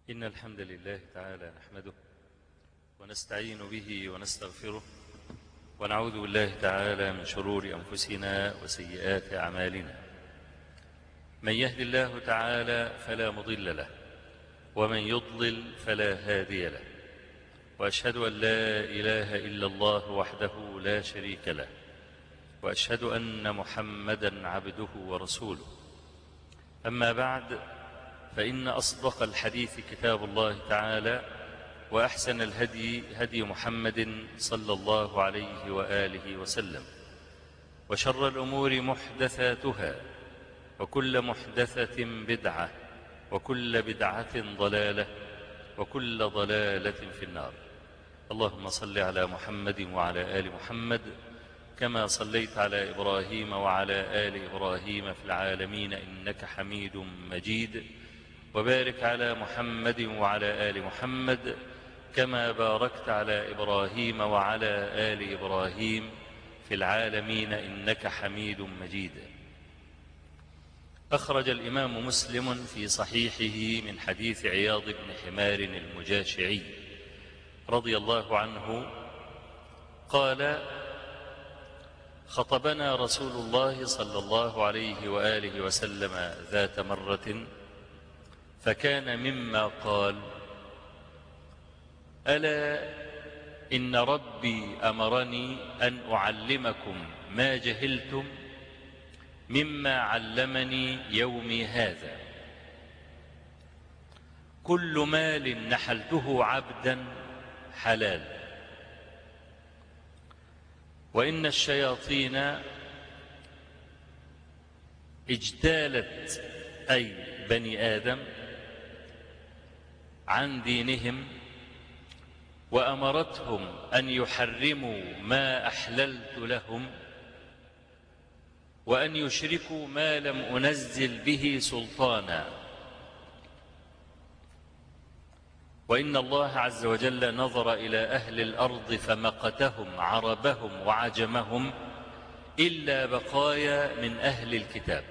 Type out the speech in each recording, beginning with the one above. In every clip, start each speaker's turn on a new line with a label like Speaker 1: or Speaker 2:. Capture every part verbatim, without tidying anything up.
Speaker 1: إن الحمد لله تعالى نحمده ونستعين به ونستغفره ونعوذ بالله تعالى من شرور أنفسنا وسيئات أعمالنا. من يهد الله تعالى فلا مضل له ومن يضلل فلا هادي له، وأشهد أن لا إله إلا الله وحده لا شريك له، وأشهد أن محمدا عبده ورسوله. أما بعد، فإن أصدق الحديث كتاب الله تعالى، وأحسن الهدي هدي محمد صلى الله عليه وآله وسلم، وشر الأمور محدثاتها، وكل محدثة بدعة، وكل بدعة ضلالة، وكل ضلالة في النار. اللهم صل على محمد وعلى آل محمد كما صليت على إبراهيم وعلى آل إبراهيم في العالمين إنك حميد مجيد، وبارك على محمد وعلى آل محمد كما باركت على إبراهيم وعلى آل إبراهيم في العالمين إنك حميد مجيد. أخرج الإمام مسلم في صحيحه من حديث عياض بن حمار المجاشعي رضي الله عنه قال: خطبنا رسول الله صلى الله عليه وآله وسلم ذات مرة، فكان مما قال: ألا إن ربي أمرني أن أعلمكم ما جهلتم مما علمني يومي هذا. كل مال نحلته عبدا حلال، وإن الشياطين اجتالت أي بني آدم عن دينهم، وأمرتهم أن يحرموا ما أحللت لهم، وأن يشركوا ما لم أنزل به سلطانا. وإن الله عز وجل نظر إلى أهل الأرض فمقتهم عربهم وعجمهم إلا بقايا من أهل الكتاب،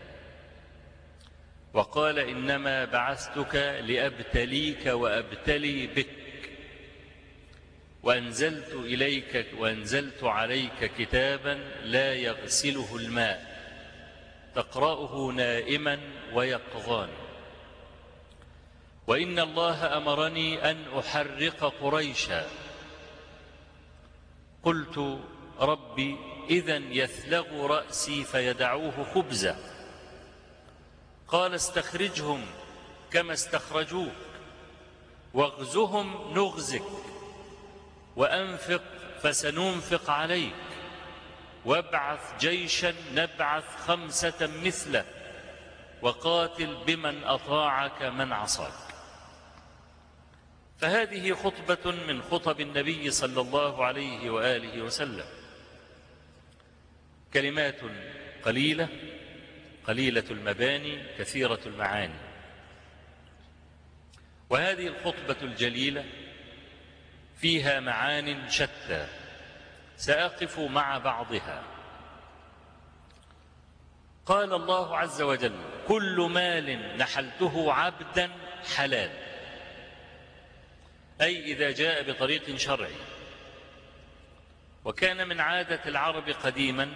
Speaker 1: وقال: إنما بعثتك لأبتليك وأبتلي بك، وأنزلت إليك وأنزلت عليك كتابا لا يغسله الماء، تقرأه نائما ويقظان. وإن الله أمرني أن أحرق قريشا. قلت: ربي، إذن يثلغ رأسي فيدعوه خبزا. قال: استخرجهم كما استخرجوك، واغزهم نغزك، وأنفق فسننفق عليك، وابعث جيشا نبعث خمسة مثله، وقاتل بمن أطاعك من عصاك. فهذه خطبة من خطب النبي صلى الله عليه وآله وسلم، كلمات قليلة قليلة المباني كثيرة المعاني. وهذه الخطبة الجليلة فيها معان شتى، سأقف مع بعضها. قال الله عز وجل: كل مال نحلته عبدا حلال، أي إذا جاء بطريق شرعي. وكان من عادة العرب قديما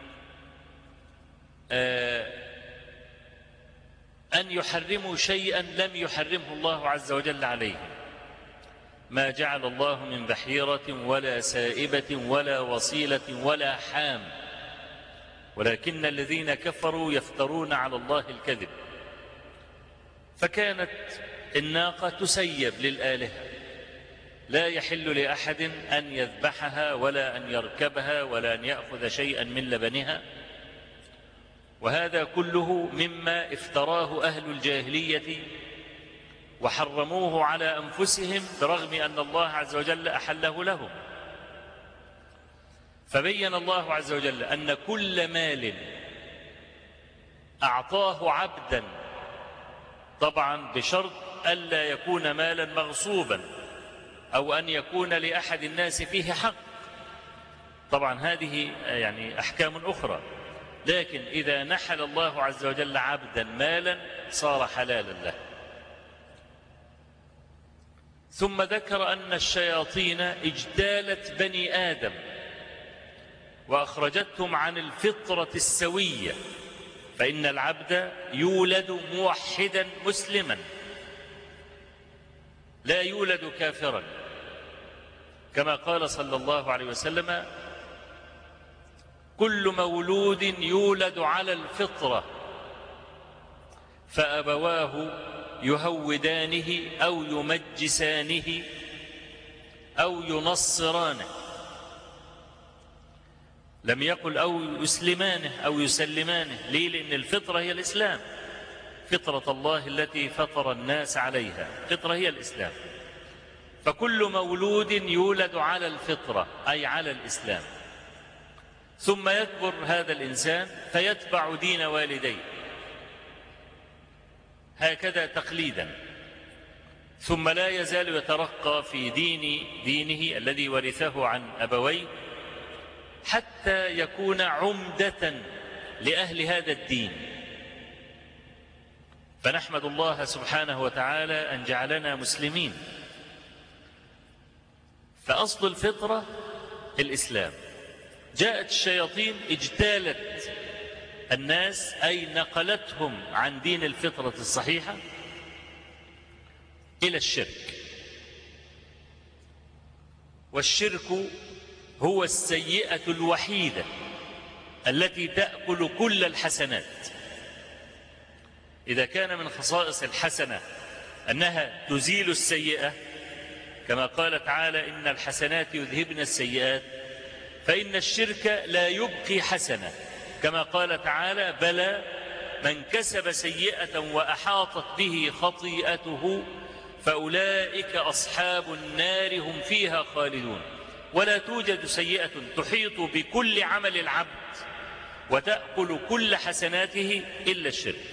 Speaker 1: أن يحرموا شيئا لم يحرمه الله عز وجل عليهم. ما جعل الله من بحيرة ولا سائبة ولا وصيلة ولا حام، ولكن الذين كفروا يفترون على الله الكذب. فكانت الناقة تسيب للآلهة، لا يحل لأحد أن يذبحها ولا أن يركبها ولا أن يأخذ شيئا من لبنها. وهذا كله مما افتراه أهل الجاهلية وحرموه على أنفسهم، برغم أن الله عز وجل أحله لهم. فبين الله عز وجل أن كل مال أعطاه عبدا، طبعا بشرط ألا يكون مالا مغصوبا أو أن يكون لأحد الناس فيه حق، طبعا هذه يعني أحكام أخرى. لكن إذا نحل الله عز وجل عبدا مالا صار حلالا له. ثم ذكر أن الشياطين اجتالت بني آدم وأخرجتهم عن الفطرة السوية، فإن العبد يولد موحدا مسلما لا يولد كافرا، كما قال صلى الله عليه وسلم: كل مولود يولد على الفطرة فأبواه يهودانه أو يمجسانه أو ينصرانه. لم يقل أو يسلمانه أو يسلمانه. ليه؟ لأن الفطرة هي الإسلام، فطرة الله التي فطر الناس عليها، فطرة هي الإسلام. فكل مولود يولد على الفطرة أي على الإسلام، ثم يكبر هذا الإنسان فيتبع دين والديه هكذا تقليدا، ثم لا يزال يترقى في دين دينه الذي ورثه عن أبويه حتى يكون عمدة لأهل هذا الدين. فنحمد الله سبحانه وتعالى أن جعلنا مسلمين. فأصل الفطرة الإسلام. جاءت الشياطين اجتالت الناس أي نقلتهم عن دين الفطرة الصحيحة إلى الشرك. والشرك هو السيئة الوحيدة التي تأكل كل الحسنات. إذا كان من خصائص الحسنة أنها تزيل السيئة كما قال تعالى: إن الحسنات يذهبن السيئات، فإن الشرك لا يبقي حسنة، كما قال تعالى: بلى من كسب سيئة وأحاطت به خطيئته فأولئك أصحاب النار هم فيها خالدون. ولا توجد سيئة تحيط بكل عمل العبد وتأكل كل حسناته إلا الشرك.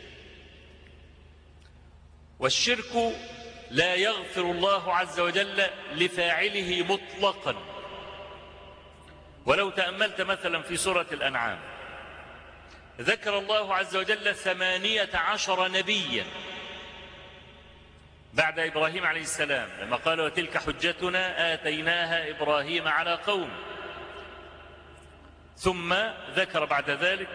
Speaker 1: والشرك لا يغفر الله عز وجل لفاعله مطلقا. ولو تأملت مثلا في سورة الأنعام ذكر الله عز وجل ثمانية عشر نبيا بعد إبراهيم عليه السلام، لما قال: وتلك حجتنا آتيناها إبراهيم على قوم. ثم ذكر بعد ذلك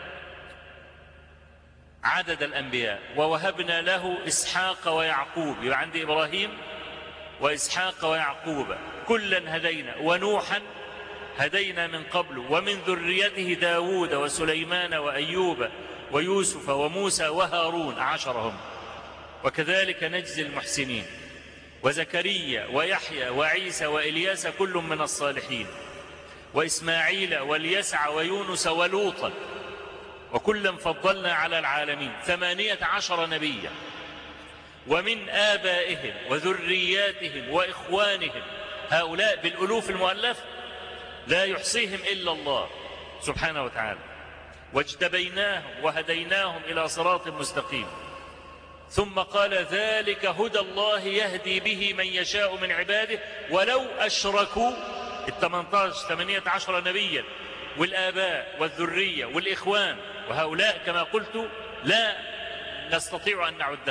Speaker 1: عدد الأنبياء: ووهبنا له إسحاق ويعقوب. يبقى عند إبراهيم وإسحاق ويعقوب كلا هدينا، ونوحا هدينا من قبل، ومن ذريته داود وسليمان وأيوب ويوسف وموسى وهارون، عشرهم. وكذلك نجزي المحسنين. وزكريا ويحيى وعيسى وإلياس كل من الصالحين، وإسماعيل واليسع ويونس ولوطا، وكلا فضلنا على العالمين. ثمانية عشر نبيا. ومن آبائهم وذرياتهم وإخوانهم، هؤلاء بالألوف المؤلفة لا يحصيهم إلا الله سبحانه وتعالى. واجتبيناهم وهديناهم إلى صراط مستقيم. ثم قال: ذلك هدى الله يهدي به من يشاء من عباده ولو أشركوا. الثمانية عشر نبيا والآباء والذرية والإخوان، وهؤلاء كما قلت لا نستطيع أن نعدهم.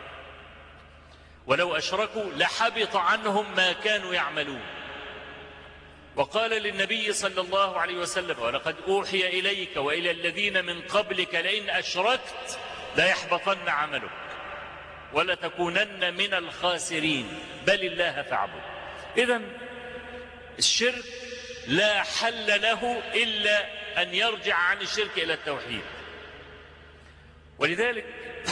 Speaker 1: ولو أشركوا لحبط عنهم ما كانوا يعملون. وقال للنبي صلى الله عليه وسلم: ولقد أوحي إليك وإلى الذين من قبلك لئن أشركت ليحبطن عملك ولتكونن من الخاسرين بل الله فاعبد. إذن الشرك لا حل له إلا أن يرجع عن الشرك إلى التوحيد. ولذلك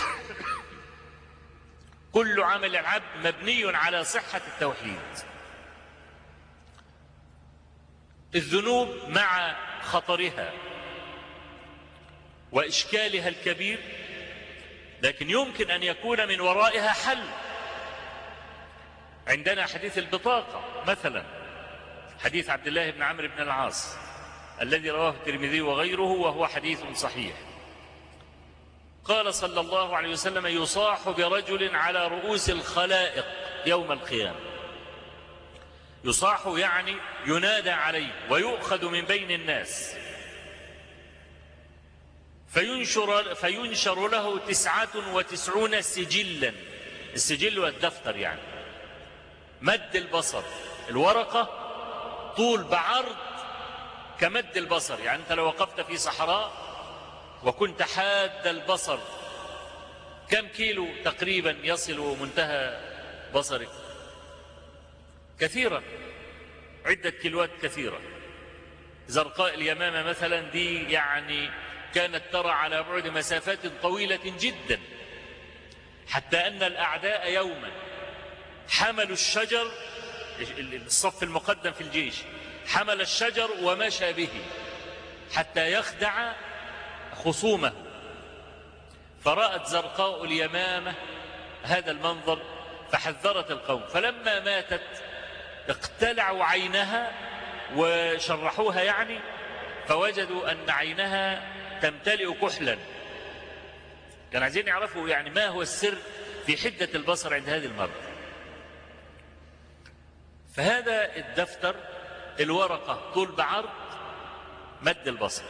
Speaker 1: كل عمل العبد مبني على صحة التوحيد. الذنوب مع خطرها وإشكالها الكبير، لكن يمكن أن يكون من ورائها حل. عندنا حديث البطاقة مثلا، حديث عبد الله بن عمرو بن العاص الذي رواه الترمذي وغيره، وهو حديث صحيح. قال صلى الله عليه وسلم: يصاح برجل على رؤوس الخلائق يوم القيامة. يصاح يعني ينادى عليه ويؤخذ من بين الناس، فينشر, فينشر له تسعة وتسعون سجلا. السجل والدفتر يعني مد البصر، الورقة طول بعرض كمد البصر. يعني أنت لو وقفت في صحراء وكنت حاد البصر، كم كيلو تقريبا يصل منتهى بصرك؟ كثيرا، عدة كيلوات كثيرة. زرقاء اليمامة مثلا دي يعني كانت ترى على بعد مسافات طويلة جدا، حتى أن الأعداء يوما حملوا الشجر، الصف المقدم في الجيش حمل الشجر ومشى به حتى يخدع خصومه، فرأت زرقاء اليمامة هذا المنظر فحذرت القوم، فلما ماتت اقتلعوا عينها وشرحوها يعني، فوجدوا أن عينها تمتلئ كحلا. كانوا عايزين يعرفوا يعني ما هو السر في حدة البصر عند هذه المرة. فهذا الدفتر الورقة طول بعرض مد البصر،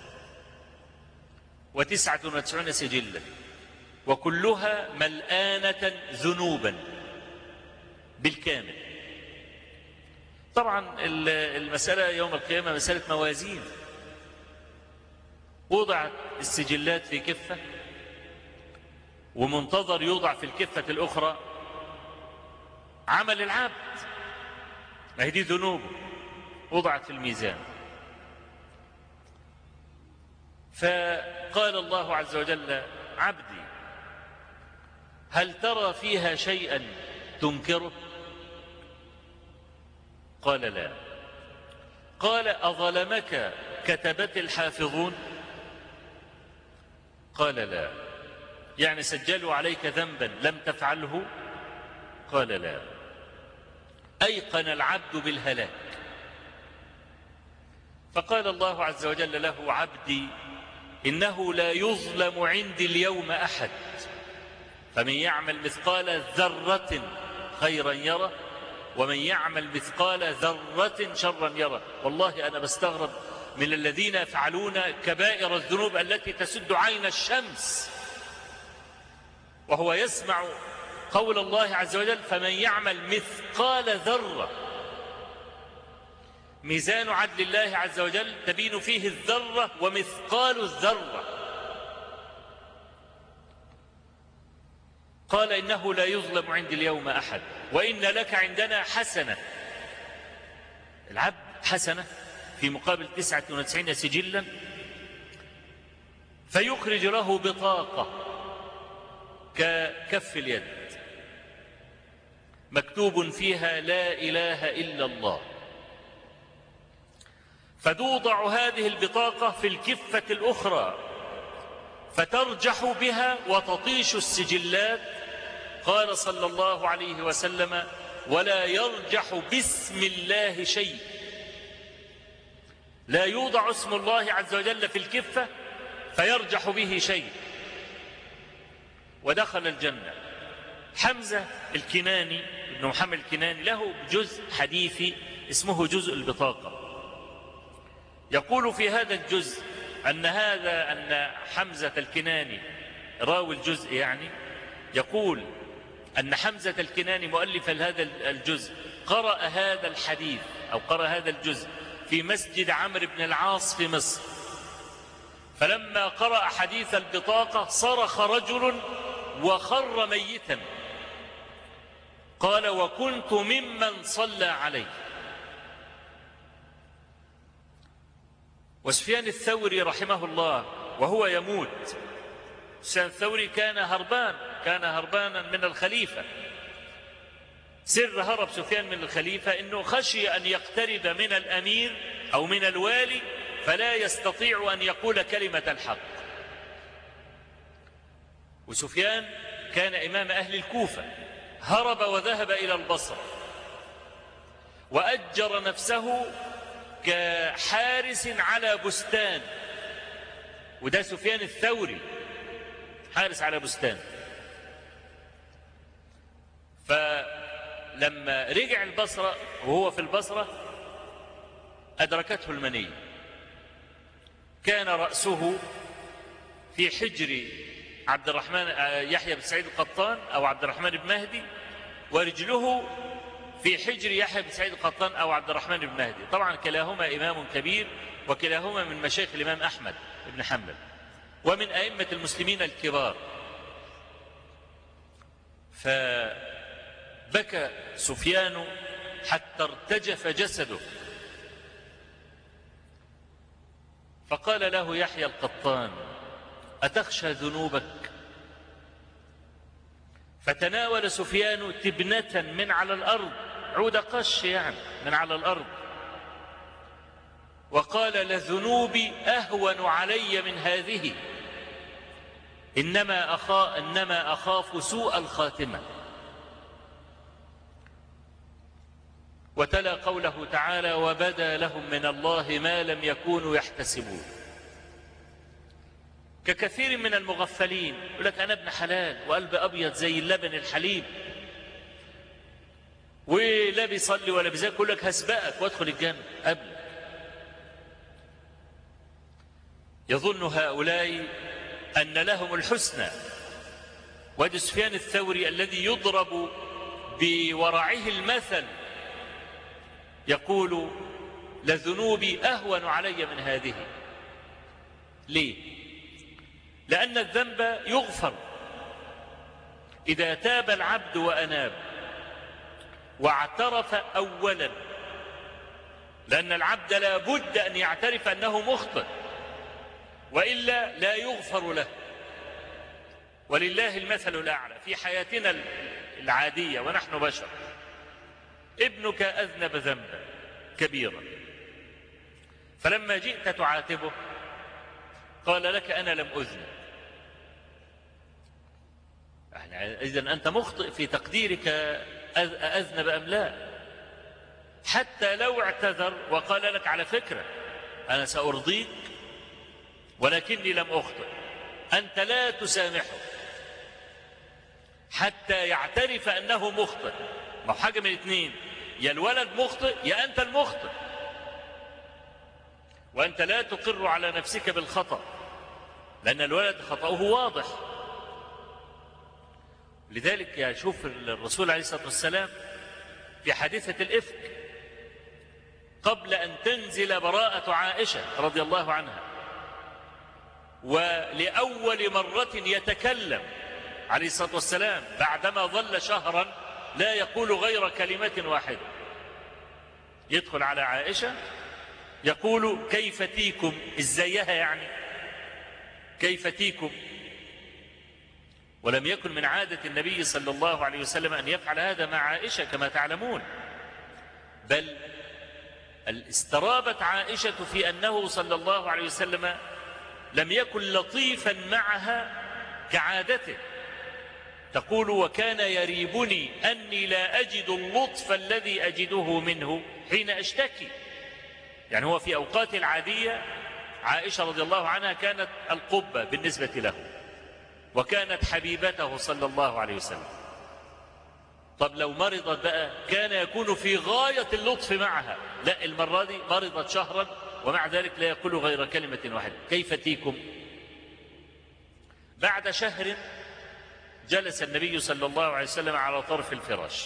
Speaker 1: وتسعة وتسعون سجلا، وكلها ملآنة ذنوبا بالكامل. طبعا المسألة يوم القيامة مسألة موازين. وضعت السجلات في كفة ومنتظر يوضع في الكفة الأخرى عمل العبد، ما هي دي ذنوبه وضعت في الميزان. فقال الله عز وجل: عبدي هل ترى فيها شيئا تنكره؟ قال لا. قال: أظلمك كتبت الحافظون؟ قال لا. يعني سجلوا عليك ذنبا لم تفعله؟ قال لا. أيقن العبد بالهلاك. فقال الله عز وجل له: عبدي إنه لا يظلم عندي اليوم أحد، فمن يعمل مثقال ذرة خيرا يره، ومن يعمل مثقال ذرة شرا يره. والله أنا بستغرب من الذين يفعلون كبائر الذنوب التي تسد عين الشمس وهو يسمع قول الله عز وجل: فمن يعمل مثقال ذرة. ميزان عدل الله عز وجل تبين فيه الذرة ومثقال الذرة. قال: إنه لا يظلم عندي اليوم أحد، وإن لك عندنا حسنة. العبد حسنة في مقابل تسعة وتسعين سجلا، فيخرج له بطاقة ككف اليد مكتوب فيها لا إله إلا الله، فتوضع هذه البطاقة في الكفة الأخرى فترجح بها وتطيش السجلات. قال صلى الله عليه وسلم: ولا يرجح باسم الله شيء. لا يوضع اسم الله عز وجل في الكفة فيرجح به شيء. ودخل الجنة. حمزة الكناني ابن محمد الكناني له جزء حديثي اسمه جزء البطاقة. يقول في هذا الجزء أن هذا أن حمزة الكناني راوي الجزء يعني يقول أن حمزة الكناني مؤلف هذا الجزء قرأ هذا الحديث أو قرأ هذا الجزء في مسجد عمرو بن العاص في مصر، فلما قرأ حديث البطاقة صرخ رجل وخر ميتا. قال: وكنت ممن صلى عليه. وسفيان الثوري رحمه الله وهو يموت، سفيان الثوري كان هربان كان هربانا من الخليفة. سر هرب سفيان من الخليفة أنه خشي أن يقترب من الأمير أو من الوالي فلا يستطيع أن يقول كلمة الحق. وسفيان كان إمام أهل الكوفة، هرب وذهب إلى البصرة وأجر نفسه كحارس على بستان. وده سفيان الثوري حارس على بستان. فلما رجع البصرة وهو في البصرة أدركته المنية. كان رأسه في حجر عبد الرحمن يحيى بن سعيد القطان أو عبد الرحمن بن مهدي، ورجله في حجر يحيى بن سعيد القطان أو عبد الرحمن بن مهدي. طبعا كلاهما إمام كبير، وكلاهما من مشايخ الإمام أحمد بن حنبل ومن أئمة المسلمين الكبار. فبكى سفيان حتى ارتجف جسده، فقال له يحيى القطان: أتخشى ذنوبك؟ فتناول سفيان تبنة من على الأرض، عود قش يعني من على الأرض، وقال: لذنوبي أهون علي من هذه، إنما أخاف, إنما أخاف سوء الخاتمة. وتلا قوله تعالى: وبدا لهم من الله ما لم يكونوا يحتسبون. ككثير من المغفلين يقول لك: أنا ابن حلال وقلب أبيض زي اللبن الحليب ولا بيصلي ولا بيزكي، يقول لك هسبقك وادخل الجنة قبلك. يظن هؤلاء أن لهم الحسنى. وادي سفيان الثوري الذي يضرب بورعه المثل يقول: لذنوبي أهون علي من هذه. ليه؟ لأن الذنب يغفر إذا تاب العبد وأناب واعترف أولا، لأن العبد لا بد أن يعترف أنه مخطئ، وإلا لا يغفر له. ولله المثل الأعلى في حياتنا العادية ونحن بشر. ابنك أذنب ذنبا كبيرا، فلما جئت تعاتبه قال لك: أنا لم أذنب. يعني إذن أنت مخطئ في تقديرك أذنب أم لا. حتى لو اعتذر وقال لك: على فكرة أنا سأرضيك ولكني لم أخطئ، أنت لا تسامحه حتى يعترف أنه مخطئ. ما حاجة من اثنين: يا الولد مخطئ يا أنت المخطئ، وأنت لا تقر على نفسك بالخطأ، لأن الولد خطأه واضح. لذلك يشوف الرسول عليه الصلاة والسلام في حادثة الإفك قبل أن تنزل براءة عائشة رضي الله عنها، ولأول مرة يتكلم عليه الصلاة والسلام بعدما ظل شهرا لا يقول غير كلمة واحدة، يدخل على عائشة يقول: كيف تيكم؟ إزايها يعني كيف تيكم؟ ولم يكن من عادة النبي صلى الله عليه وسلم أن يفعل هذا مع عائشة كما تعلمون، بل استرابت عائشة في أنه صلى الله عليه وسلم لم يكن لطيفا معها كعادته. تقول: وكان يريبني أني لا أجد اللطف الذي أجده منه حين أشتكي. يعني هو في أوقات العادية عائشة رضي الله عنها كانت القبة بالنسبة له، وكانت حبيبته صلى الله عليه وسلم. طب لو مرضت بقى كان يكون في غاية اللطف معها، لا، المرة دي مرضت شهرا ومع ذلك لا يقول غير كلمة واحدة: كيف تيكم؟ بعد شهر جلس النبي صلى الله عليه وسلم على طرف الفراش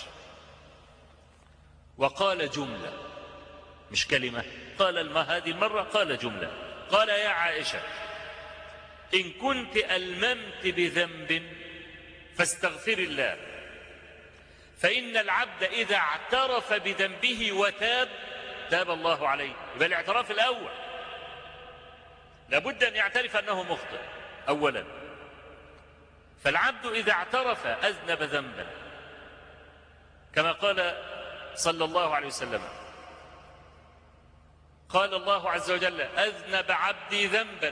Speaker 1: وقال جملة، مش كلمة، قال هذه المرة قال جملة، قال: يا عائشة، إن كنت ألممت بذنب فاستغفر الله، فإن العبد إذا اعترف بذنبه وتاب تاب الله عليه. يبقى الاعتراف الأول لابد أن يعترف أنه مخطئ أولا. فالعبد إذا اعترف أذنب ذنبا كما قال صلى الله عليه وسلم، قال الله عز وجل: أذنب عبدي ذنبا،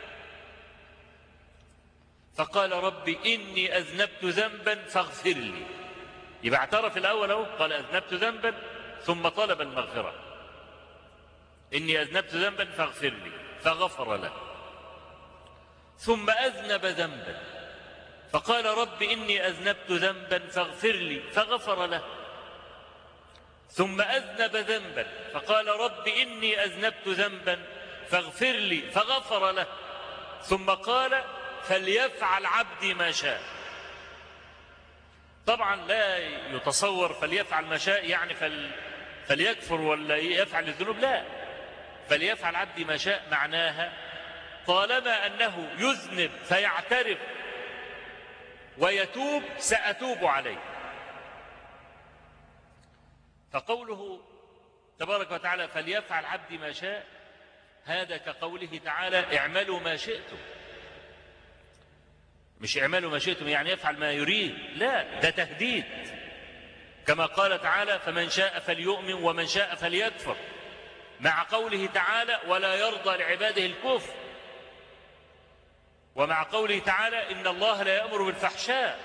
Speaker 1: فقال: ربي إني أذنبت ذنبا فاغفر لي. يبقى اعترف الأول أهو، قال: أذنبت ذنبا، ثم طلب المغفرة: إني أذنبت ذنبا فاغفر لي، فغفر له. ثم أذنب ذنبا فقال: رب إني أذنبت ذنبا فاغفر لي، فغفر له. ثم أذنب ذنبا فقال: رب إني أذنبت ذنبا فاغفر لي، فغفر له. ثم قال: فليفعل عبدي ما شاء. طبعا لا يتصور فليفعل ما شاء يعني فل فليكفر ولا يفعل الذنوب، لا، فليفعل عبدي ما شاء معناها طالما أنه يذنب فيعترف ويتوب سأتوب عليه. فقوله تبارك وتعالى فليفعل عبدي ما شاء، هذا كقوله تعالى اعملوا ما شئتم، مش اعملوا ما شئتم يعني يفعل ما يريد، لا، ده تهديد، كما قال تعالى فمن شاء فليؤمن ومن شاء فليكفر، مع قوله تعالى ولا يرضى لعباده الكفر، ومع قوله تعالى إن الله لا يأمر بالفحشاء.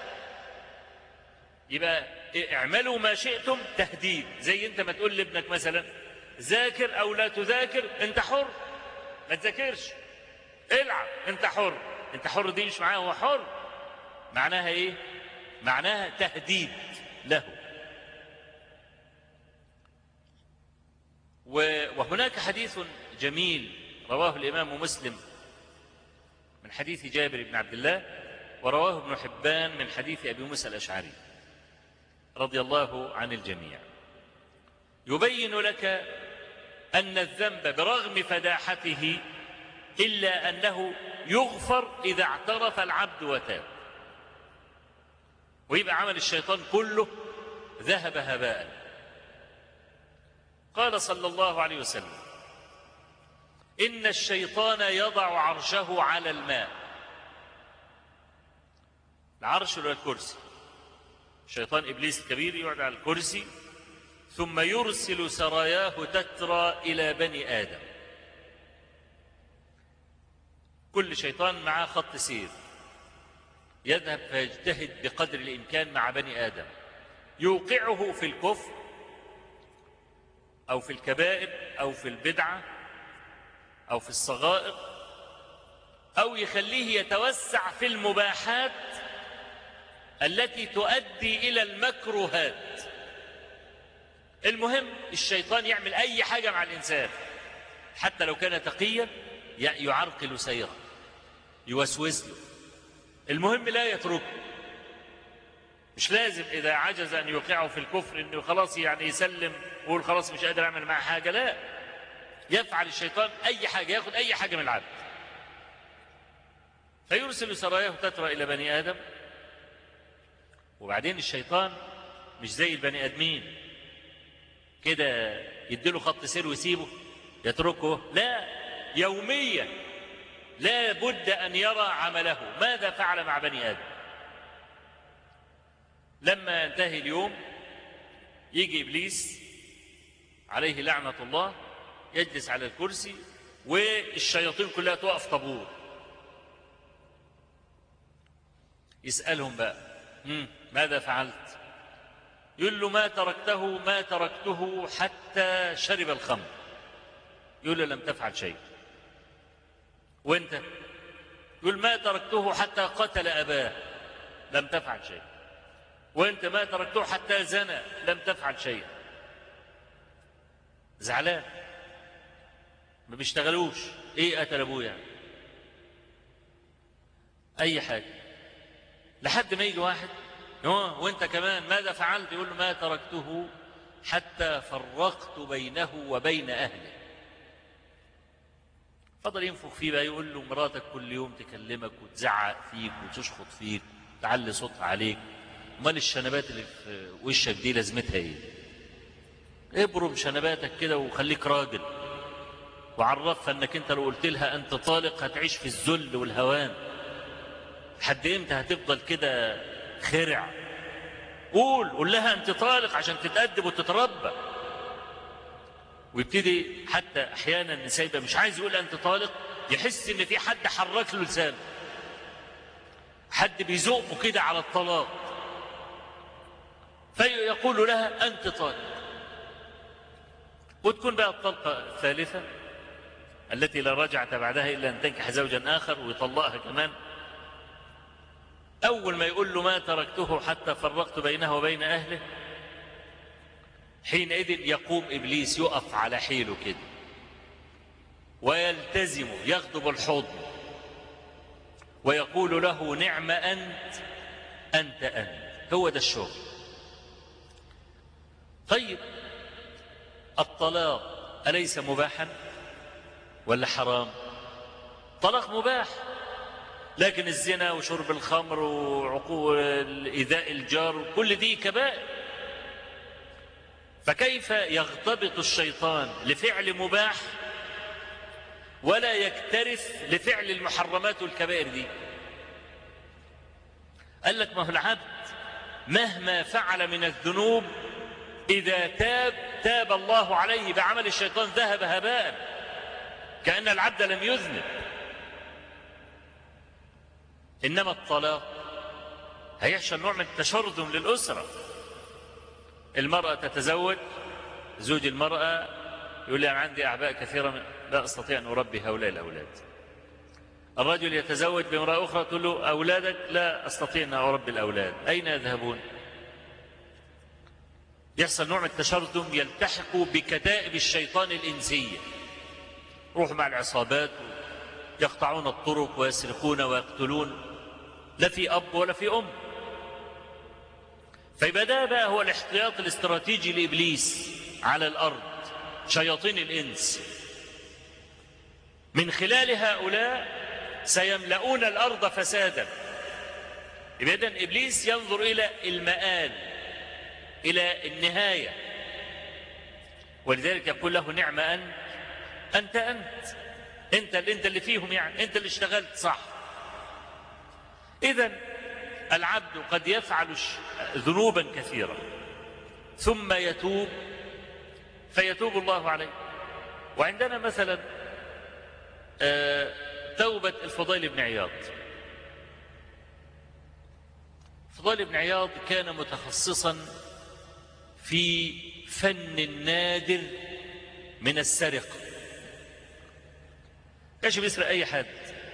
Speaker 1: يبقى اعملوا ما شئتم تهديد، زي انت ما تقول لابنك مثلا ذاكر او لا تذاكر انت حر، ما تذاكرش، العب انت حر، انت حر دي مش معاه هو حر، معناها ايه؟ معناها تهديد له. وهناك حديث جميل رواه الإمام مسلم من حديث جابر بن عبد الله، ورواه ابن حبان من حديث أبي موسى الأشعري رضي الله عن الجميع، يبين لك أن الذنب برغم فداحته إلا أنه يغفر إذا اعترف العبد وتاب، ويبقى عمل الشيطان كله ذهب هباء. قال صلى الله عليه وسلم إن الشيطان يضع عرشه على الماء. العرش ولا الكرسي؟ الشيطان إبليس الكبير يقعد على الكرسي ثم يرسل سراياه تترى إلى بني آدم. كل شيطان معاه خط سير يذهب فيجتهد بقدر الإمكان مع بني آدم، يوقعه في الكفر أو في الكبائر أو في البدعة أو في الصغائر، أو يخليه يتوسع في المباحات التي تؤدي إلى المكروهات. المهم الشيطان يعمل أي حاجة مع الإنسان حتى لو كان تقيا يعرقل سيره، يوسوس له، المهم لا يتركه. مش لازم إذا عجز أن يوقعه في الكفر إنه خلاص يعني يسلم ويقول خلاص مش قادر أعمل معه حاجة، لا، يفعل الشيطان أي حاجة، يأخذ أي حاجة من العبد، فيرسل سراياه تترى إلى بني آدم. وبعدين الشيطان مش زي البني آدمين كده يديله خط سير ويسيبه يتركه، لا، يوميا لا بد أن يرى عمله ماذا فعل مع بني آدم. لما ينتهي اليوم يجي إبليس عليه لعنة الله يجلس على الكرسي والشياطين كلها تقف طابور، يسألهم بقى ماذا فعلت؟ يقول له ما تركته ما تركته حتى شرب الخمر. يقول له لم تفعل شيء. وانت؟ يقول ما تركته حتى قتل أباه. لم تفعل شيء. وانت ما تركته حتى زنى. لم تفعل شيء. زعلان، ما بيشتغلوش، ايه قتل ابوه يعني؟ اي حاجه، لحد ما يجي واحد وانت كمان ماذا فعلت؟ يقول له ما تركته حتى فرقت بينه وبين اهله. فضل ينفخ فيه بقى، يقول له مراتك كل يوم تكلمك وتزعق فيك وتشخط فيك تعلي صوتها عليك، امال الشنبات اللي في وشك دي لازمتها ايه؟ ابرم شنباتك كده وخليك راجل، وعرفها انك انت لو قلت لها انت طالق هتعيش في الذل والهوان. لحد امتى هتفضل كده خرع؟ قول قول لها انت طالق عشان تتأدب وتتربى. ويبتدي حتى احيانا النساء يبقى مش عايز يقول انت طالق، يحس ان في حد حرك له لسانه، حد بيزقه كده على الطلاق، فيقول لها انت طالق. وتكون بقى الطلقة الثالثة التي لا رجعة بعدها إلا أن تنكح زوجا آخر ويطلقها كمان. أول ما يقول له ما تركته حتى فرقت بينه وبين أهله، حينئذ يقوم إبليس يقف على حيله كده ويلتزمه، يغضب الحضن ويقول له نعم أنت أنت أنت، هو ده الشغل. طيب الطلاق أليس مباحا ولا حرام؟ طلاق مباح، لكن الزنا وشرب الخمر وعقوق إيذاء الجار كل دي كبائر. فكيف يغتبط الشيطان لفعل مباح ولا يكترث لفعل المحرمات والكبائر دي؟ قال لك ما هو العبد مهما فعل من الذنوب إذا تاب تاب الله عليه بعمل الشيطان ذهب هباء، كأن العبد لم يذنب. إنما الطلاق هيحصل نوع من التشرذم للأسرة. المرأة تتزوج، زوج المرأة يقول لي أنا عندي أعباء كثيرة لا أستطيع أن أربي هؤلاء الأولاد. الرجل يتزوج بامرأة أخرى تقول له أولادك لا أستطيع أن أربي الأولاد، أين يذهبون؟ يحصل نوع من التشرذم، يلتحق بكتائب الشيطان الإنسية، روحوا مع العصابات يقطعون الطرق ويسرقون ويقتلون، لا في أب ولا في أم. فيبقى ده بقى هو الاحتياط الاستراتيجي لإبليس على الأرض، شياطين الإنس من خلال هؤلاء سيملؤون الأرض فسادا. إذن إبليس ينظر إلى المآل، إلى النهاية، ولذلك يقول له نعم أنت أنت أنت أنت اللي, انت اللي فيهم، يعني أنت اللي اشتغلت صح. إذن العبد قد يفعل ذنوبا كثيرة ثم يتوب فيتوب الله عليه. وعندنا مثلا توبة الفضيل بن عياض. الفضيل بن عياض كان متخصصا في فن النادر من السرقة، كانش بيسرق أي حد،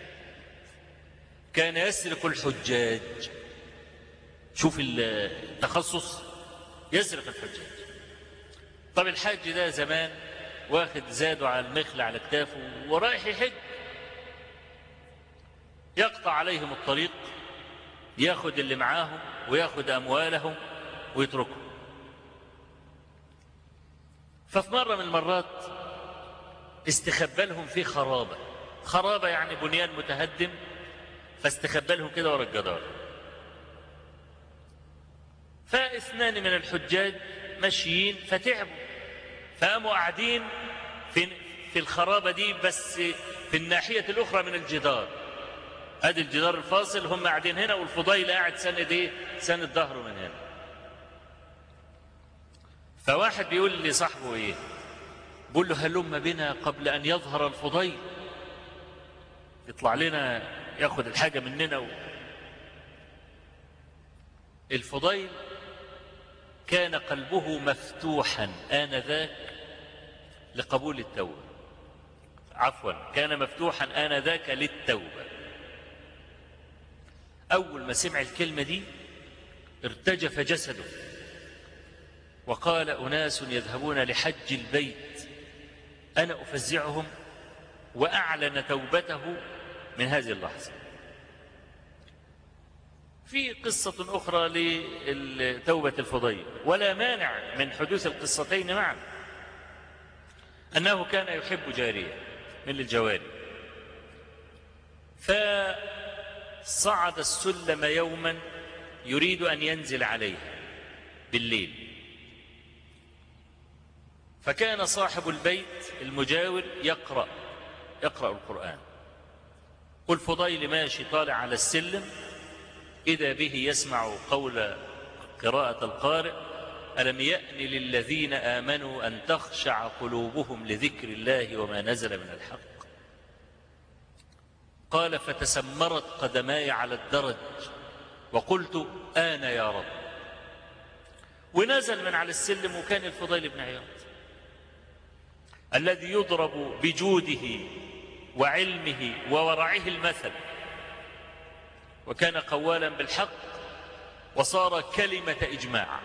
Speaker 1: كان يسرق الحجاج. شوف التخصص، يسرق الحجاج. طب الحاج ده زمان واخد زاده على المخلع على كتافه ورايح يحج، يقطع عليهم الطريق، ياخد اللي معاهم وياخد أموالهم ويتركهم. ففي مرة من المرات استخبى لهم في خرابة، خرابة يعني بنيان متهدم، فاستخبى لهم كده ورا الجدار. فاثنان من الحجاج ماشيين فتعبوا، فقاموا قاعدين في في الخرابة دي بس في الناحية الأخرى من الجدار. ادي الجدار الفاصل، هم قاعدين هنا والفضيل قاعد سند ايه؟ سند ظهره من هنا. فواحد بيقول لصاحبه ايه؟ بيقول له هلم بنا قبل ان يظهر الفضيل، يطلع لنا ياخد الحاجة مننا. و... الفضيل كان قلبه مفتوحا آنذاك لقبول التوبة، عفوا كان مفتوحا آنذاك للتوبة. أول ما سمع الكلمة دي ارتجف جسده وقال أناس يذهبون لحج البيت أنا أفزعهم، وأعلن توبته من هذه اللحظة. في قصة أخرى لتوبة الفضيل، ولا مانع من حدوث القصتين معا، أنه كان يحب جارية من الجواري، فصعد السلم يوما يريد أن ينزل عليها بالليل، فكان صاحب البيت المجاور يقرأ يقرأ القرآن، والفضيل ماشي طالع على السلم، إذا به يسمع قول قراءة القارئ ألم يأن للذين آمنوا أن تخشع قلوبهم لذكر الله وما نزل من الحق. قال فتسمرت قدماي على الدرج وقلت آن يا رب، ونزل من على السلم. وكان الفضيل بن عياض الذي يضرب بجوده وعلمه وورعه المثل، وكان قوالا بالحق وصار كلمة إجماع.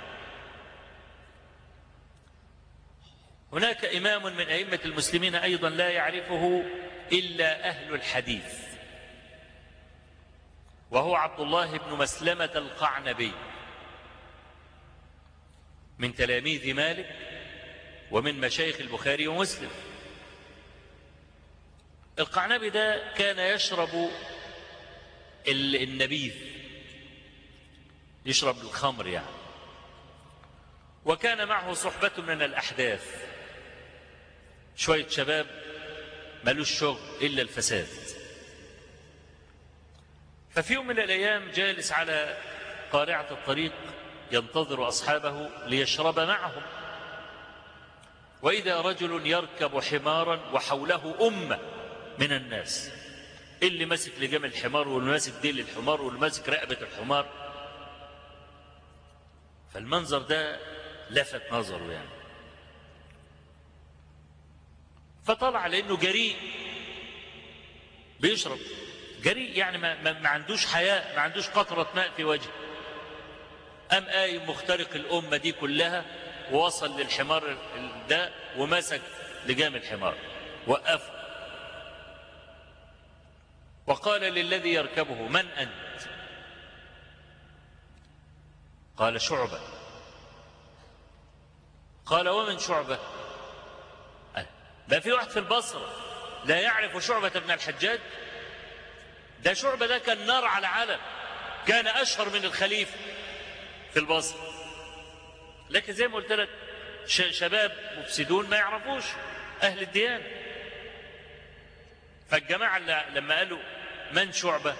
Speaker 1: هناك إمام من أئمة المسلمين أيضا لا يعرفه إلا أهل الحديث، وهو عبد الله بن مسلمة القعنبي. من تلاميذ مالك ومن مشايخ البخاري ومسلم. القعنبي ده كان يشرب النبيذ، يشرب الخمر يعني، وكان معه صحبة من الأحداث، شوية شباب ملوش شغل إلا الفساد. ففي يوم من الأيام جالس على قارعة الطريق ينتظر أصحابه ليشرب معهم، وإذا رجل يركب حمارا وحوله أمة من الناس، اللي ماسك لجام الحمار واللي ماسك ديل الحمار واللي ماسك رقبة الحمار. فالمنظر ده لفت نظره يعني، فطلع لأنه جريء بيشرب، جريء يعني ما, ما, ما عندوش حياء، ما عندوش قطرة ماء في وجهه. قام قايم مخترق الأمة دي كلها ووصل للحمار ده ومسك لجام الحمار وقفه، وقال للذي يركبه: من أنت؟ قال: شعبة. قال: ومن شعبة؟ بقى في واحد في البصرة لا يعرف شعبة بن الحجاج؟ ده شعبة ده كان نار على علم، كان أشهر من الخليفة في البصرة، لكن زي ما قلت لك شباب مفسدون ما يعرفوش أهل الديانة. فالجماعة لما قالوا من شعبة،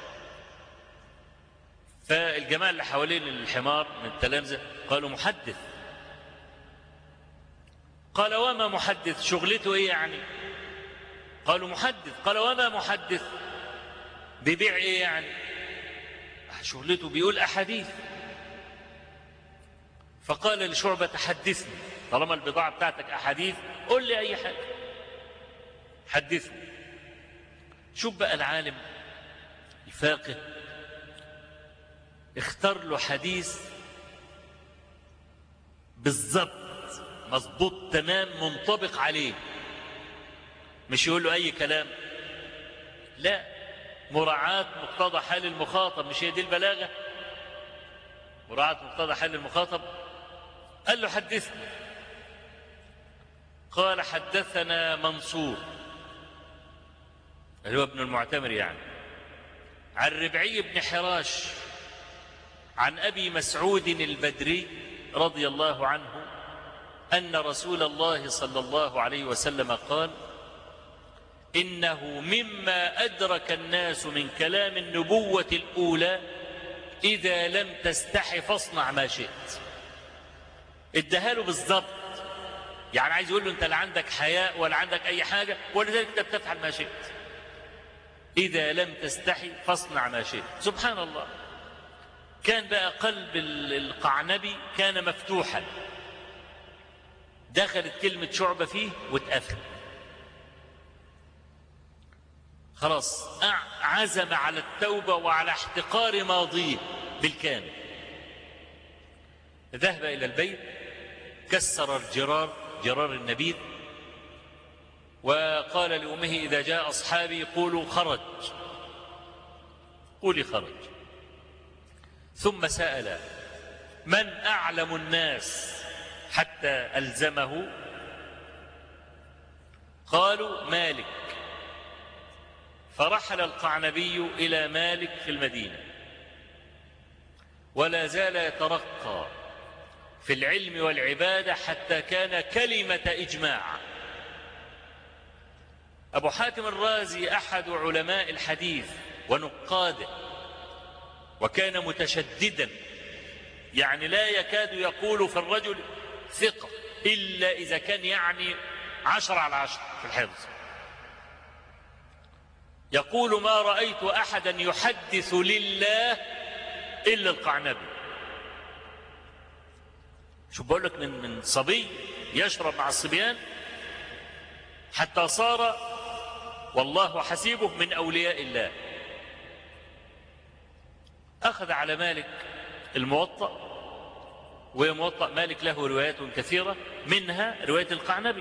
Speaker 1: فالجماعة اللي حوالين الحمار من التلامذة قالوا: محدث. قال: وما محدث؟ شغلته ايه يعني؟ قالوا: محدث. قال: وما محدث؟ بيبيع ايه يعني؟ شغلته بيقول أحاديث. فقال لشعبة: تحدثني، طالما البضاعة بتاعتك أحاديث قل لي أي حاجة، حدثني. شوف بقى العالم الفاقه اختار له حديث بالضبط مظبوط تمام منطبق عليه، مش يقول له أي كلام، لا، مراعاة مقتضى حال المخاطب، مش هي دي البلاغة؟ مراعاة مقتضى حال المخاطب. قال له: حدثني. قال: حدثنا منصور اللي هو ابن المعتمر يعني، عن ربعي بن حراش عن أبي مسعود البدري رضي الله عنه أن رسول الله صلى الله عليه وسلم قال: إنه مما أدرك الناس من كلام النبوة الأولى إذا لم تستحي فاصنع ما شئت. ادهاله بالضبط، يعني عايز يقول له أنت لا عندك حياء ولا عندك أي حاجة، ولذلك أنت بتفعل ما شئت. إذا لم تستحي فاصنع ما شئت. سبحان الله، كان بقى قلب القعنبي كان مفتوحا، دخلت كلمة شعبة فيه واتقفل، خلاص عزم على التوبة وعلى احتقار ماضيه بالكامل. ذهب إلى البيت، كسر الجرار، جرار النبيذ، وقال لأمه: إذا جاء أصحابي قولوا خرج، قولي خرج. ثم سأل: من أعلم الناس حتى ألزمه؟ قالوا: مالك. فرحل القعنبي إلى مالك في المدينة، ولا زال يترقى في العلم والعبادة حتى كان كلمة إجماع. أبو حاتم الرازي أحد علماء الحديث ونقاده، وكان متشددا، يعني لا يكاد يقول في الرجل ثقة إلا إذا كان يعني عشر على عشر في الحفظ. يقول: ما رأيت أحدا يحدث لله إلا القعنبي. شو بقول لك، من من صبي يشرب مع الصبيان حتى صار والله حسيبه من أولياء الله. أخذ على مالك الموطأ، وموطأ مالك له روايات كثيرة، منها رواية القعنبي.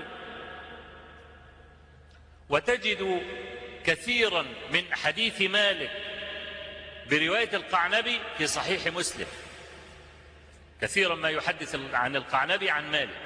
Speaker 1: وتجد كثيرا من حديث مالك برواية القعنبي في صحيح مسلم، كثيرا ما يحدث عن القعنبي عن مالك.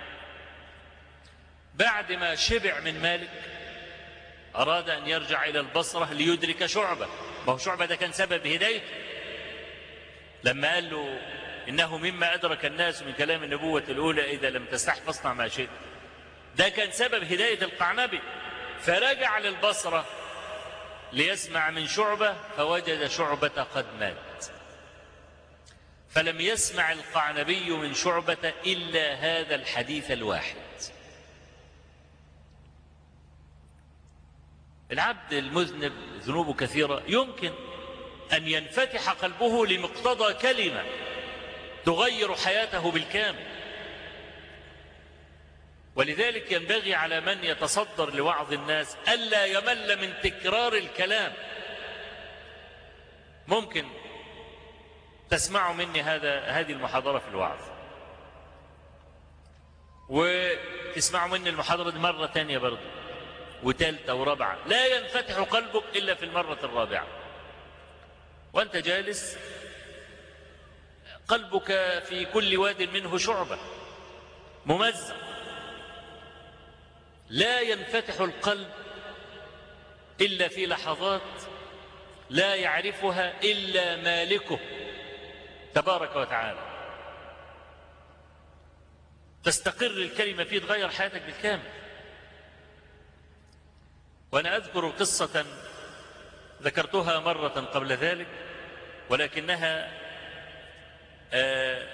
Speaker 1: بعد ما شبع من مالك أراد أن يرجع إلى البصرة ليدرك شعبة، ما هو شعبة ده كان سبب هدايته لما قال له إنه مما أدرك الناس من كلام النبوة الأولى إذا لم تستح فاصنع ما شئت. ده كان سبب هداية القعنبي. فرجع للبصرة ليسمع من شعبة فوجد شعبة قد مات، فلم يسمع القعنبي من شعبة إلا هذا الحديث الواحد. العبد المذنب ذنوبه كثيرة يمكن أن ينفتح قلبه لمقتضى كلمة تغير حياته بالكامل، ولذلك ينبغي على من يتصدر لوعظ الناس ألا يمل من تكرار الكلام. ممكن تسمعوا مني هذا هذه المحاضرة في الوعظ، وتسمعوا مني المحاضرة دي مرة تانية برضه وثالثة ورابعة، لا ينفتح قلبك إلا في المرة الرابعة. وأنت جالس قلبك في كل واد منه شعبة ممزق. لا ينفتح القلب إلا في لحظات لا يعرفها إلا مالكه تبارك وتعالى. تستقر الكلمة فيه، تغير حياتك بالكامل. وأنا أذكر قصة ذكرتها مرة قبل ذلك، ولكنها آه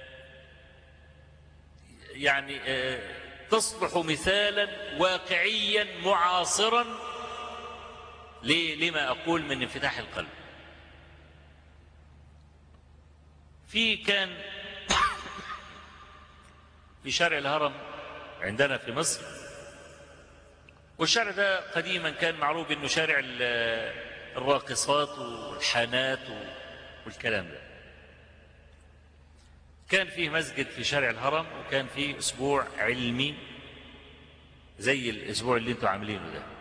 Speaker 1: يعني آه تصبح مثالا واقعيا معاصرا لما أقول من انفتاح القلب. في كان في شارع الهرم عندنا في مصر، والشارع ده قديما كان معروف انه شارع الراقصات والحانات والكلام ده. كان فيه مسجد في شارع الهرم، وكان فيه اسبوع علمي زي الاسبوع اللي انتوا عاملينه ده،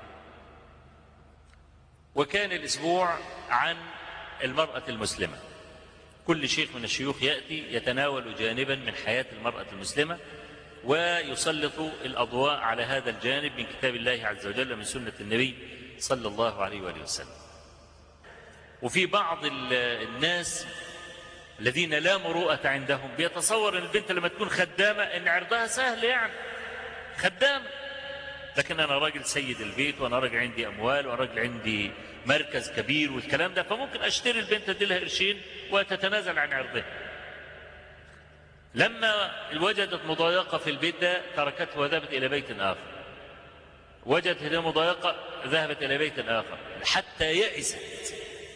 Speaker 1: وكان الاسبوع عن المرأة المسلمة. كل شيخ من الشيوخ يأتي يتناول جانبا من حياة المرأة المسلمة ويسلط الأضواء على هذا الجانب من كتاب الله عز وجل من سنة النبي صلى الله عليه وآله وسلم. وفي بعض الناس الذين لا مروءة عندهم بيتصور أن البنت لما تكون خدامة أن عرضها سهل، يعني خدامة، لكن أنا راجل سيد البيت، وأنا راجل عندي أموال، وأنا راجل عندي مركز كبير والكلام ده، فممكن أشتري البنت أدي لها قرشين وتتنازل عن عرضها. لما وجدت مضايقة في البيت ده تركته وذهبت إلى بيت آخر. وجدت هذه مضايقة ذهبت إلى بيت آخر حتى يئست،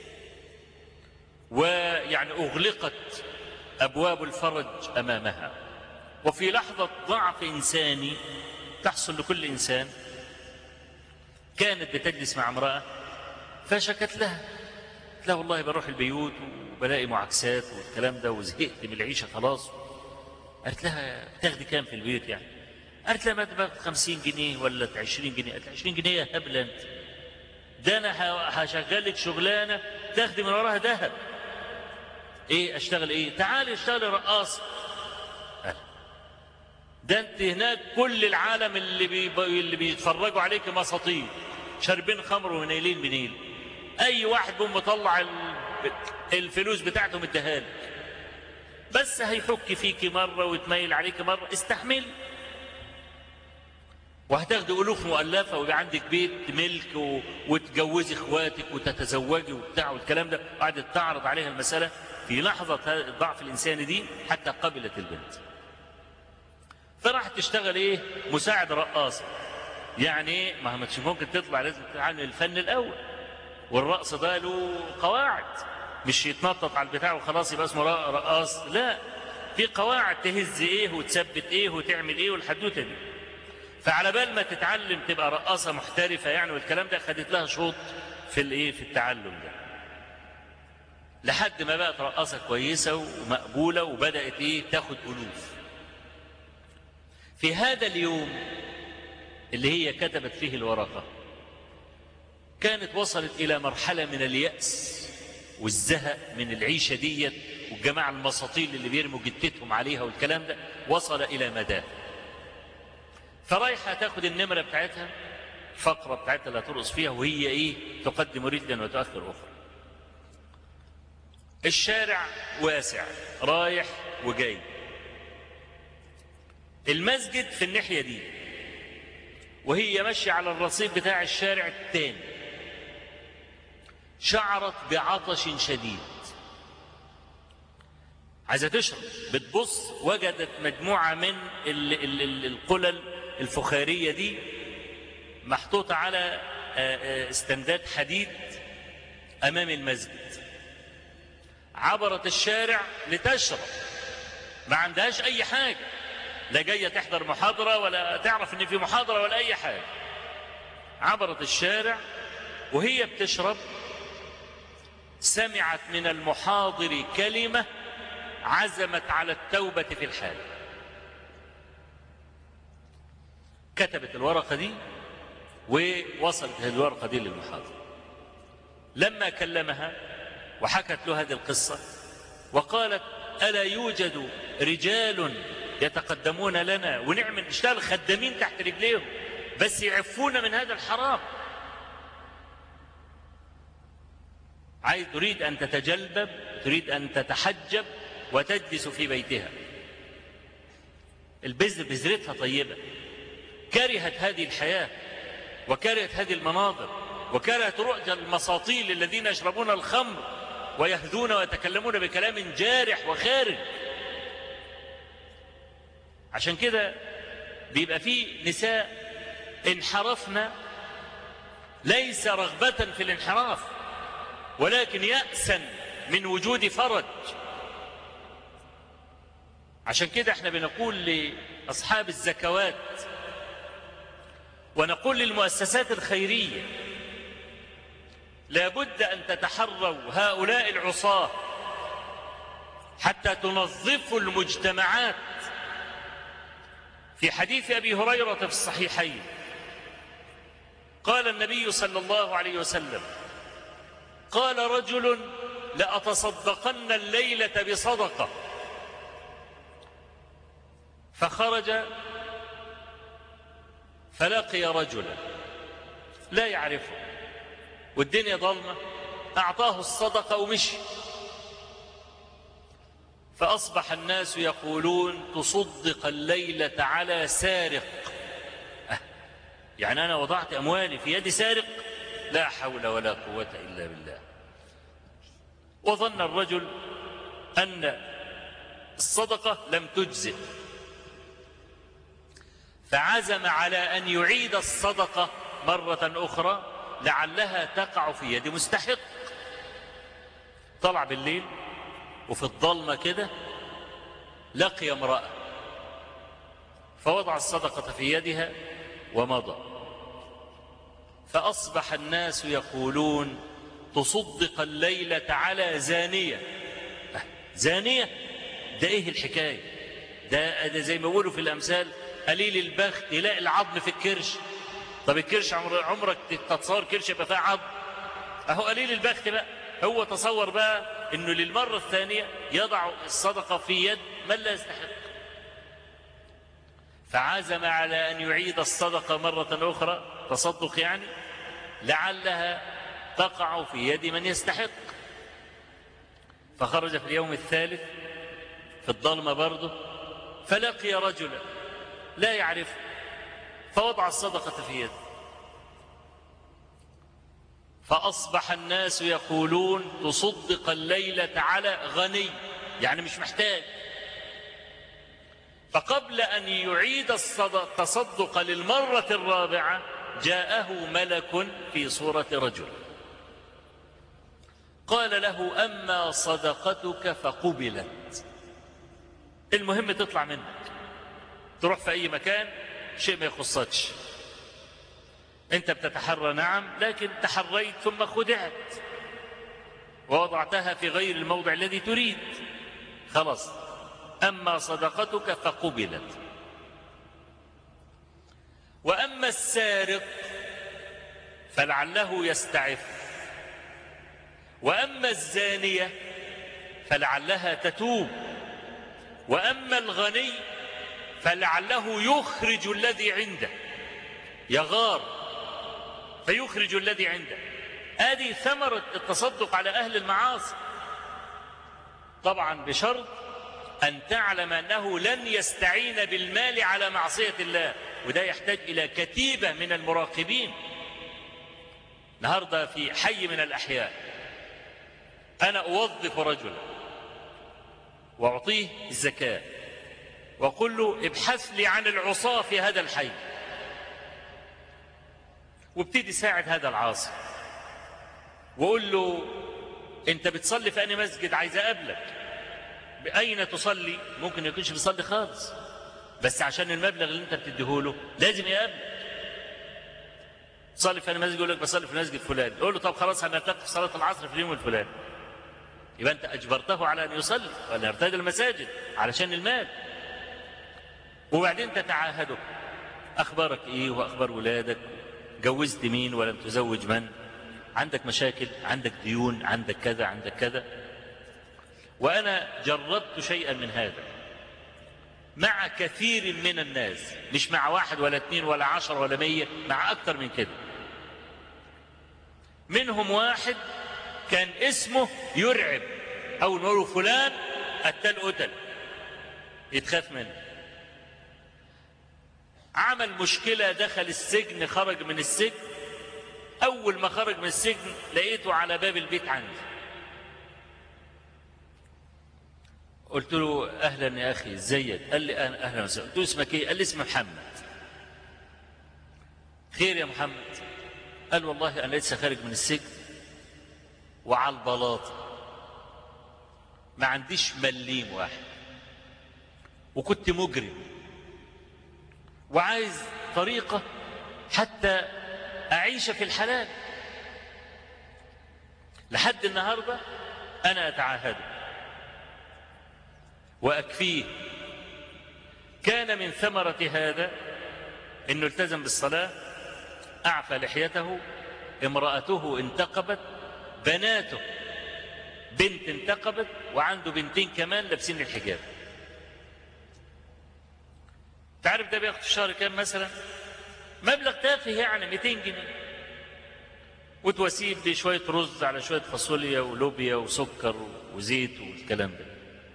Speaker 1: ويعني أغلقت أبواب الفرج أمامها. وفي لحظة ضعف إنساني تحصل لكل إنسان كانت بتجلس مع امرأة فشكت لها، لا والله بروح البيوت وبلاقي معاكسات والكلام ده وزهقت من العيشة خلاص. قالت لها بتاخدي كام في البيت يعني؟ قالت لها ما باخد خمسين جنيه ولا عشرين جنيه. قالت عشرين جنيه يا هبلة انت، ده انا هشغلك شغلانة تاخدي من وراها ذهب. ايه اشتغل ايه؟ تعالي اشتغلي رقاصة. ده انت هناك كل العالم اللي بي اللي بيتفرجوا عليك مساطيل شاربين خمر ونايلين بنيل. اي واحد بيقوم مطلع الفلوس بتاعته مديها لك، بس هيحك فيك مرة ويتميل عليك مرة، استحمل. وهتاخدي ألوف مؤلفة ويبقى عندك بيت ملك و... وتجوزي اخواتك وتتزوجي وبتاع والكلام ده. قعدت تعرض عليها المسألة في لحظة الضعف الإنساني دي حتى قبلت البنت. فراحت تشتغل ايه؟ مساعد رقاصة. يعني ما مش ممكن تطلع، لازم تتعلم الفن الأول، والرقص ده له قواعد، مش يتنطط على البتاع وخلاص يبقى اسمه رقاص. لا، في قواعد تهز ايه وتثبت ايه وتعمل ايه والحدوته دي. فعلى بال ما تتعلم تبقى رقاصه محترفه يعني والكلام ده، خدت لها شوط في الايه في التعلم ده، لحد ما بقت رقاصه كويسه ومقبوله وبدات ايه تاخد الوف. في هذا اليوم اللي هي كتبت فيه الورقه كانت وصلت الى مرحله من اليأس والزهق من العيشه ديت والجماعة المساطيل اللي بيرموا جتتهم عليها والكلام ده وصل إلى مداه. فرايحة تاخد النمرة بتاعتها، الفقرة بتاعتها اللي هترقص فيها، وهي إيه؟ تقدم رجلا وتؤخر أخرى. الشارع واسع رايح وجاي، المسجد في الناحية دي، وهي ماشية على الرصيف بتاع الشارع التاني. شعرت بعطش شديد، عايزة تشرب، بتبص وجدت مجموعة من ال ال ال القلل الفخارية دي محطوطة على استندات حديد أمام المسجد. عبرت الشارع لتشرب، ما عندهاش أي حاجة، لا جاية تحضر محاضرة ولا تعرف إن في محاضرة ولا أي حاجة. عبرت الشارع وهي بتشرب سمعت من المحاضر كلمة عزمت على التوبة في الحال. كتبت الورقة دي ووصلت الورقة دي للمحاضر. لما كلمها وحكت له هذه القصة وقالت: ألا يوجد رجال يتقدمون لنا ونعمل نشتغل خدامين تحت رجليهم بس يعفونا من هذا الحرام؟ عايز تريد أن تتجلبب، تريد أن تتحجب وتجلس في بيتها. البذر بذرتها طيبة، كرهت هذه الحياة وكرهت هذه المناظر وكرهت رؤية المساطيل الذين يشربون الخمر ويهذون ويتكلمون بكلام جارح وخارج. عشان كده بيبقى فيه نساء انحرفنا ليس رغبة في الانحراف ولكن يأسا من وجود فرج. عشان كده احنا بنقول لأصحاب الزكوات ونقول للمؤسسات الخيرية: لابد أن تتحروا هؤلاء العصاة حتى تنظفوا المجتمعات. في حديث أبي هريرة في الصحيحين قال النبي صلى الله عليه وسلم: قال رجل: لأتصدقن الليلة بصدقة. فخرج فلقي رجلا لا يعرفه والدنيا ظلمة، أعطاه الصدقة ومشي. فأصبح الناس يقولون: تصدق الليلة على سارق. أه يعني أنا وضعت أموالي في يد سارق؟ لا حول ولا قوة إلا بالله. وظن الرجل أن الصدقة لم تجزئ، فعزم على أن يعيد الصدقة مرة أخرى لعلها تقع في يد مستحق. طلع بالليل وفي الظلمة كده لقي امرأة فوضع الصدقة في يدها ومضى. فأصبح الناس يقولون: تصدق الليلة على زانية. أه زانية؟ ده إيه الحكاية؟ ده, ده زي ما بيقولوا في الأمثال: قليل البخت يلاقي العظم في الكرش. طب الكرش عمرك تتصور كرش يبقى فيها عظم؟ أهو قليل البخت بقى. هو تصور بقى إنه للمرة الثانية يضع الصدقة في يد من لا يستحق. فعزم على أن يعيد الصدقة مرة أخرى، تصدق يعني، لعلها تقع في يد من يستحق. فخرج في اليوم الثالث في الظلمة برضه فلقي رجلا لا يعرفه فوضع الصدقة في يده. فأصبح الناس يقولون: تصدق الليلة على غني، يعني مش محتاج. فقبل أن يعيد التصدق للمرة الرابعة جاءه ملك في صورة رجل قال له: أما صدقتك فقبلت. المهم تطلع منك، تروح في أي مكان شيء ما يخصكش، أنت بتتحرى نعم، لكن تحريت ثم خدعت ووضعتها في غير الموضع الذي تريد، خلاص. أما صدقتك فقبلت. وأما السارق فلعله يستعف. وأما الزانية فلعلها تتوب، وأما الغني فلعله يخرج الذي عنده، يغار فيخرج الذي عنده. هذه ثمرة التصدق على أهل المعاصي، طبعا بشرط أن تعلم أنه لن يستعين بالمال على معصية الله، وده يحتاج إلى كتيبة من المراقبين. النهارده في حي من الأحياء أنا أوظف رجلا وأعطيه الزكاة وأقول له ابحث لي عن العصاة في هذا الحي، وابتدي ساعد هذا العاصي وقول له أنت بتصلي في أي مسجد، عايز أقابلك، بأين تصلي؟ ممكن يكونش بيصلي خالص، بس عشان المبلغ اللي أنت بتديهوله لازم يقابلك. تصلي في أي مسجد، يقول لك بصلي في المسجد فلان، يقول له طب خلاص هنلتقي في صلاة العصر في اليوم الفلاني، يبقى أنت أجبرته على أن يصلي وأن يرتدي المساجد علشان المال. وبعدين تتعاهده، أخبارك إيه وأخبار ولادك، جوزت مين ولم تزوج من، عندك مشاكل، عندك ديون، عندك كذا عندك كذا. وأنا جربت شيئا من هذا مع كثير من الناس، مش مع واحد ولا اثنين ولا عشر ولا مية، مع أكثر من كده. منهم واحد كان اسمه يرعب، أو نقول فلان قتل قتل يتخاف منه، عمل مشكلة، دخل السجن، خرج من السجن، أول ما خرج من السجن لقيته على باب البيت عندي. قلت له أهلا يا أخي ازيك؟ قال لي أنا أهلا وسهلا. قلت له اسمك إيه؟ قال لي اسمي محمد. خير يا محمد؟ قال والله أنا لسه خارج من السجن وعلى البلاطة، ما عنديش مليم واحد، وكنت مجرم وعايز طريقة حتى أعيش في الحلال. لحد النهاردة أنا أتعاهده وأكفيه. كان من ثمرة هذا أنه التزم بالصلاة، أعفى لحيته، امرأته انتقبت، بناته بنت انتقبت، وعنده بنتين كمان لابسين الحجاب. تعرف ده بياخد في الشهر كام مثلا؟ مبلغ تافه يعني مئتين جنيه، وتواسيه بشوية رز على شوية فاصوليا ولوبيا وسكر وزيت والكلام ده.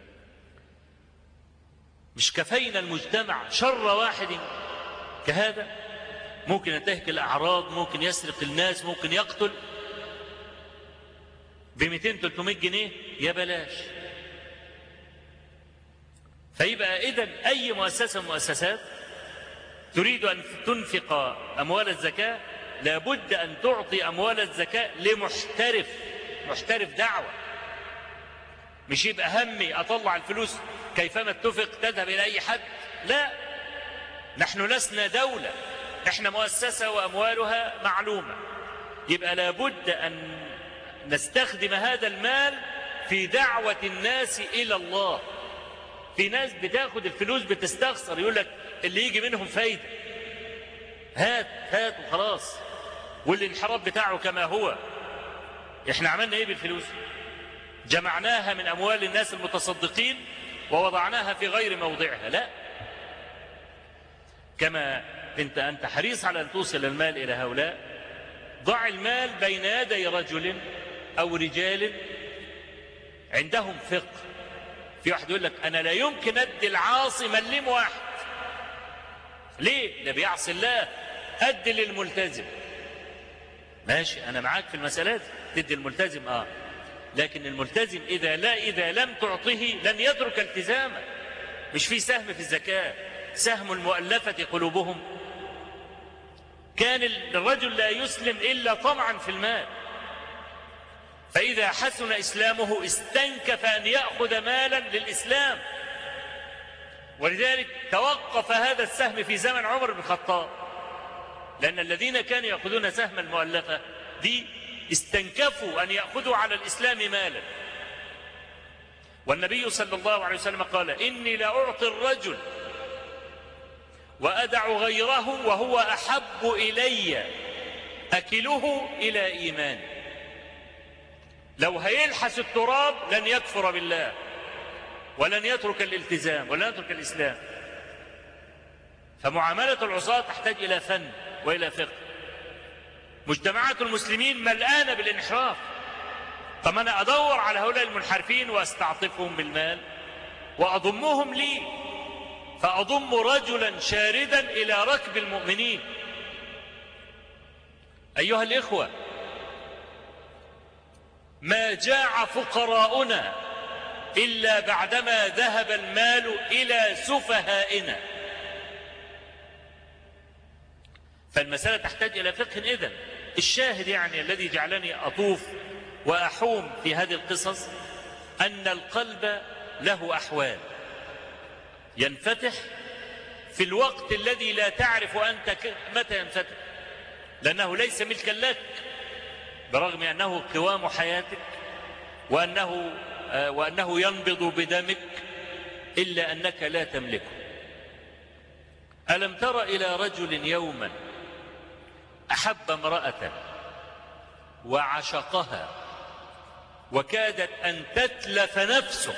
Speaker 1: مش كفينا المجتمع شر واحد كهذا؟ ممكن ينتهك الأعراض، ممكن يسرق الناس، ممكن يقتل ب مئتين ثلاثمائة جنيه، يا بلاش. فيبقى إذن أي مؤسسة من المؤسسات تريد أن تنفق أموال الزكاة لابد أن تعطي أموال الزكاة لمحترف، محترف دعوة. مش يبقى همي أطلع الفلوس كيفما اتفق تذهب إلى أي حد، لا، نحن لسنا دولة، احنا مؤسسة وأموالها معلومة. يبقى لابد أن نستخدم هذا المال في دعوة الناس إلى الله. في ناس بتاخد الفلوس بتستخسر، يقول لك اللي يجي منهم فايدة، هات هات وخلاص، والانحراف بتاعه كما هو. احنا عملنا ايه بالفلوس؟ جمعناها من أموال الناس المتصدقين ووضعناها في غير موضعها، لا. كما انت أنت حريص على أن توصل المال إلى هؤلاء، ضع المال بين يدي رجل أو رجال عندهم فقه. في واحد يقول لك أنا لا يمكن أدي العاصي مليم واحد، ليه؟ ده بيعصي الله. أدي للملتزم، ماشي، أنا معاك في المسألة، تدي الملتزم آه، لكن الملتزم إذا لا إذا لم تعطه لن يترك التزامه. مش في سهم في الزكاة، سهم المؤلفة قلوبهم. كان الرجل لا يسلم إلا طمعا في المال، فإذا حسن إسلامه استنكف أن يأخذ مالا للإسلام. ولذلك توقف هذا السهم في زمن عمر بن الخطاب، لأن الذين كانوا يأخذون سهم المؤلفة دي استنكفوا أن يأخذوا على الإسلام مالا. والنبي صلى الله عليه وسلم قال إني لأعطي الرجل وأدع غيره وهو أحب إلي أكله إلى إيمان. لو هيلحس التراب لن يكفر بالله ولن يترك الالتزام ولن يترك الإسلام. فمعاملة العصاة تحتاج إلى فن وإلى فقه. مجتمعات المسلمين ملآنة بالانحراف. طب أنا أدور على هؤلاء المنحرفين وأستعطفهم بالمال وأضمهم لي، فأضم رجلا شاردا إلى ركب المؤمنين. أيها الإخوة، ما جاع فقراؤنا إلا بعدما ذهب المال إلى سفهائنا. فالمسألة تحتاج إلى فقه. إذن الشاهد يعني الذي جعلني أطوف وأحوم في هذه القصص أن القلب له أحوال، ينفتح في الوقت الذي لا تعرف أنت متى ينفتح، لأنه ليس ملكا لك، برغم أنه قوام حياتك وأنه, وأنه ينبض بدمك، إلا أنك لا تملكه. ألم تر إلى رجل يوما أحب امرأة وعشقها وكادت أن تتلف نفسه،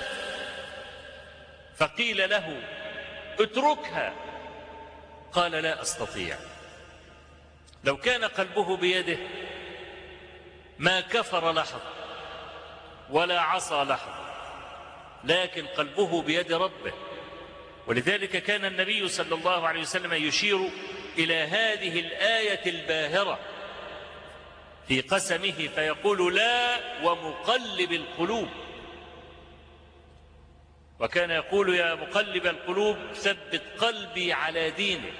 Speaker 1: فقيل له اتركها، قال لا أستطيع. لو كان قلبه بيده ما كفر لحظة ولا عصى لحظة، لكن قلبه بيد ربه. ولذلك كان النبي صلى الله عليه وسلم يشير إلى هذه الآية الباهرة في قسمه فيقول لا ومقلب القلوب. وكان يقول يا مقلب القلوب ثبت قلبي على دينك.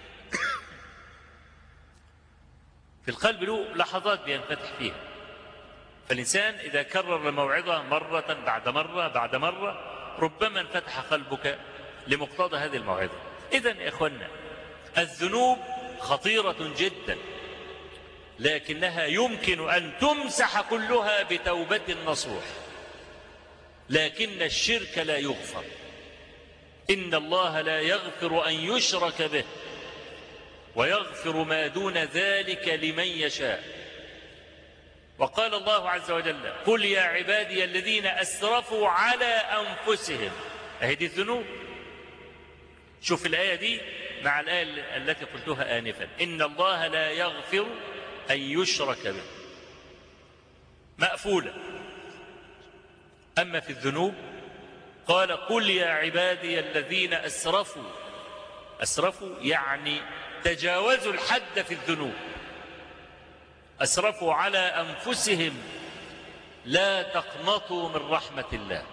Speaker 1: في القلب له لحظات بينفتح فيها، فالإنسان إذا كرر الموعظة مرة بعد مرة بعد مرة ربما انفتح قلبك لمقتضى هذه الموعظة. إذن يا إخوانا، الذنوب خطيرة جدا، لكنها يمكن أن تمسح كلها بتوبة نصوح، لكن الشرك لا يغفر. إن الله لا يغفر أن يشرك به ويغفر ما دون ذلك لمن يشاء. وقال الله عز وجل قل يا عبادي الذين أسرفوا على أنفسهم، أهدي الذنوب. شوف الآية دي مع الآية التي قلتها آنفا، إن الله لا يغفر أن يشرك به، مأفولة. أما في الذنوب قال قل يا عبادي الذين أسرفوا، أسرفوا يعني تجاوزوا الحد في الذنوب، أسرفوا على أنفسهم لا تقنطوا من رحمة الله،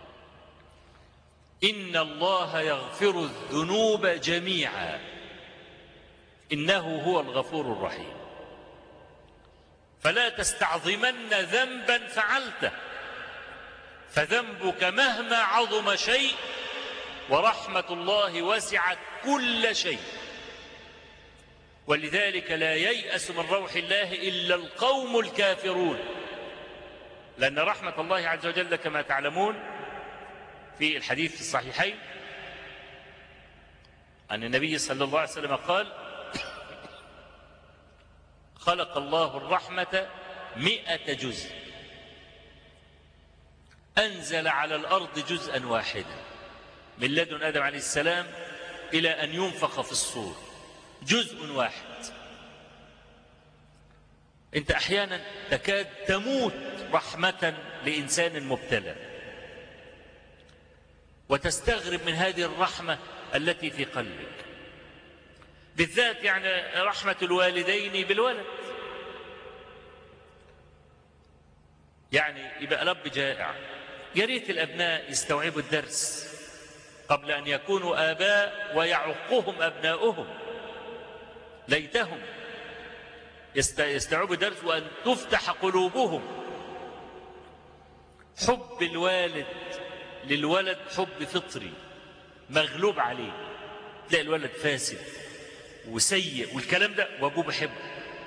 Speaker 1: إن الله يغفر الذنوب جميعا إنه هو الغفور الرحيم. فلا تستعظمن ذنبا فعلته، فذنبك مهما عظم شيء ورحمة الله وسعت كل شيء. ولذلك لا ييأس من روح الله إلا القوم الكافرون، لأن رحمة الله عز وجل كما تعلمون في الحديث في الصحيحين أن النبي صلى الله عليه وسلم قال خلق الله الرحمة مئة جزء، أنزل على الأرض جزءا واحدا من لدن آدم عليه السلام إلى أن ينفخ في الصور، جزء واحد. أنت أحيانا تكاد تموت رحمة لإنسان مبتلى، وتستغرب من هذه الرحمة التي في قلبك، بالذات يعني رحمة الوالدين بالولد. يعني يبقى الأب جائع، يا ريت الأبناء يستوعبوا الدرس قبل أن يكونوا آباء ويعقهم أبناؤهم، ليتهم يستوعبوا الدرس وأن تفتح قلوبهم. حب الوالد للولد حب فطري مغلوب عليه، تلاقي الولد فاسد وسيء والكلام ده وأبوه بحبه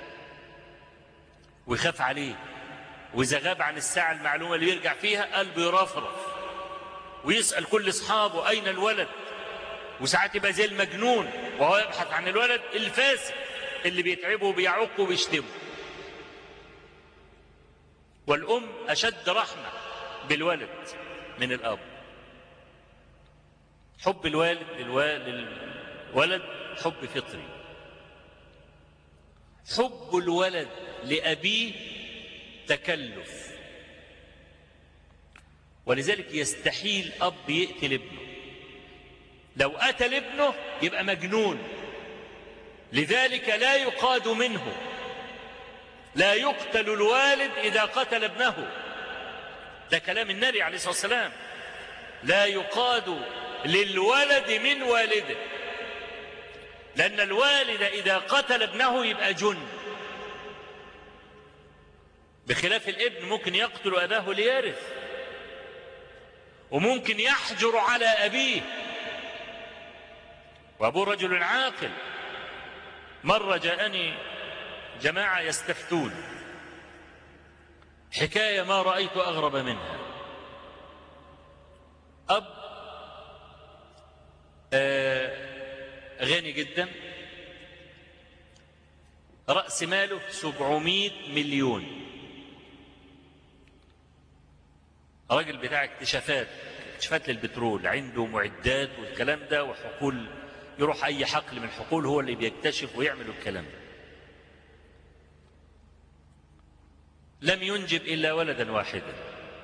Speaker 1: ويخاف عليه، وإذا غاب عن الساعة المعلومة اللي يرجع فيها قلبه يرفرف ويسأل كل أصحابه أين الولد، وساعات يبقى زي المجنون وهو يبحث عن الولد الفاسد اللي بيتعبه وبيعقه وبيشتمه. والأم أشد رحمة بالولد من الأب. حب الوالد للولد حب فطري. حب الولد لأبيه تكلف، ولذلك يستحيل أب يقتل ابنه. لو قتل ابنه يبقى مجنون، لذلك لا يقاد منه. لا يقتل الوالد إذا قتل ابنه، ده كلام النبي عليه الصلاة والسلام. لا يقاد للولد من والده، لأن الوالد إذا قتل ابنه يبقى جن، بخلاف الابن ممكن يقتل أباه ليرث، وممكن يحجر على أبيه، وأبوه رجل عاقل. مرة جاءني جماعة يستفتون، حكاية ما رأيت أغرب منها. أب آه غني جدا، رأس ماله سبعمائة مليون، راجل بتاع اكتشافات اكتشافات للبترول، عنده معدات والكلام ده وحقول، يروح أي حقل من الحقول هو اللي بيكتشف ويعمل الكلام ده. لم ينجب إلا ولدا واحدا،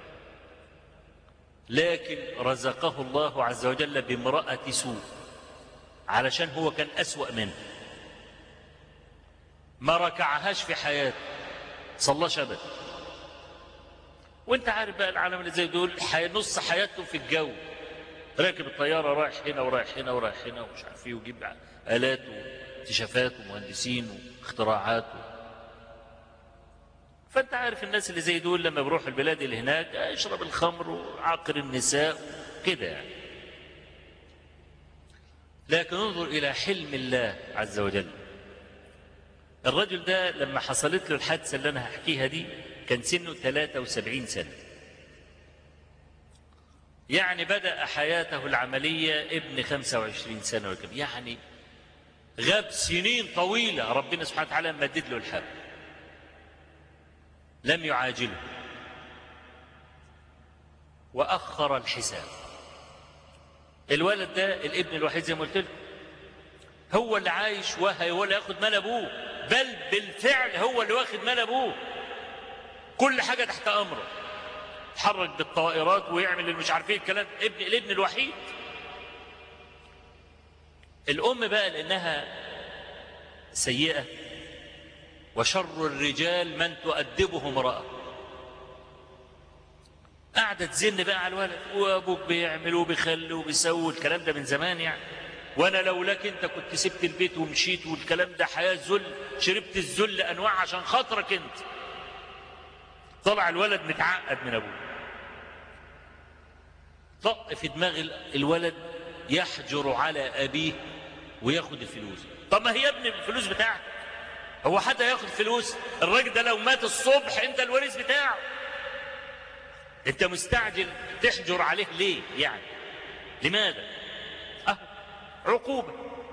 Speaker 1: لكن رزقه الله عز وجل بامرأة سوء، علشان هو كان أسوأ منه، ما ركعهاش في حياته، صلاش أبدا. وانت عارف بقى العالم اللي زي دول نص حياته في الجو، راكب الطيارة رايح هنا ورايح هنا ورايح هنا ومش عارف ايه، ويجيب آلات واكتشافات ومهندسين واختراعات. فانت عارف الناس اللي زي دول لما بيروحوا البلاد اللي هناك يشرب الخمر وعاقر النساء كده يعني. لكن انظر إلى حلم الله عز وجل. الرجل ده لما حصلت له الحادثة اللي أنا هحكيها دي كان سنه ثلاثة وسبعين سنة، يعني بدأ حياته العملية ابن خمسة وعشرين سنة وكم، يعني غاب سنين طويلة. ربنا سبحانه وتعالى مدد له الحبل، لم يعاجله وأخر الحساب. الولد ده الابن الوحيد زي ما قلت لكم، هو اللي عايش وهو اللي ياخد مال ابوه، بل بالفعل هو اللي واخد مال ابوه، كل حاجة تحت أمره، يتحرك بالطائرات ويعمل المش عارف ايه الكلام. ابن الابن الوحيد. الأم بقى لأنها سيئة، وشر الرجال من تؤدبه امرأة، قعدت تزن بقى على الولد، وابوك بيعمل وبيخلي وبيسوي الكلام ده من زمان يعني، وانا لولاك انت كنت سبت البيت ومشيت والكلام ده، حياة ذل، شربت الذل انواع عشان خاطرك انت. طلع الولد متعقد من ابوه، طق في دماغ الولد يحجر على ابيه وياخد الفلوس. طب ما هي يا ابني الفلوس بتاعتك، هو حد ياخد فلوس؟ الراجل ده لو مات الصبح انت الوريث بتاعه، انت مستعجل تحجر عليه ليه يعني؟ لماذا؟ اه عقوبة.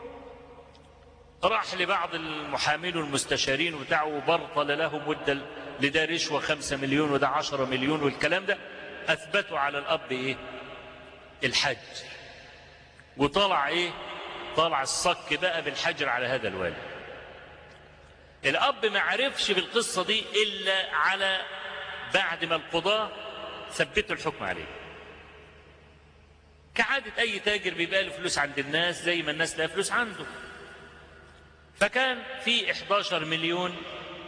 Speaker 1: راح لبعض المحامين والمستشارين وبتاعه وبرطل لهم، وادى لده رشوة خمسة مليون وده عشرة مليون والكلام ده، اثبتوا على الاب ايه؟ الحج. وطلع ايه؟ طلع الصك بقى بالحجر على هذا الوالد. الاب ما عرفش بالقصة دي الا على بعد ما القضاة ثبتوا الحكم عليه. كعادة اي تاجر بيبقى له فلوس عند الناس زي ما الناس لها فلوس عنده. فكان في إحدى عشر مليون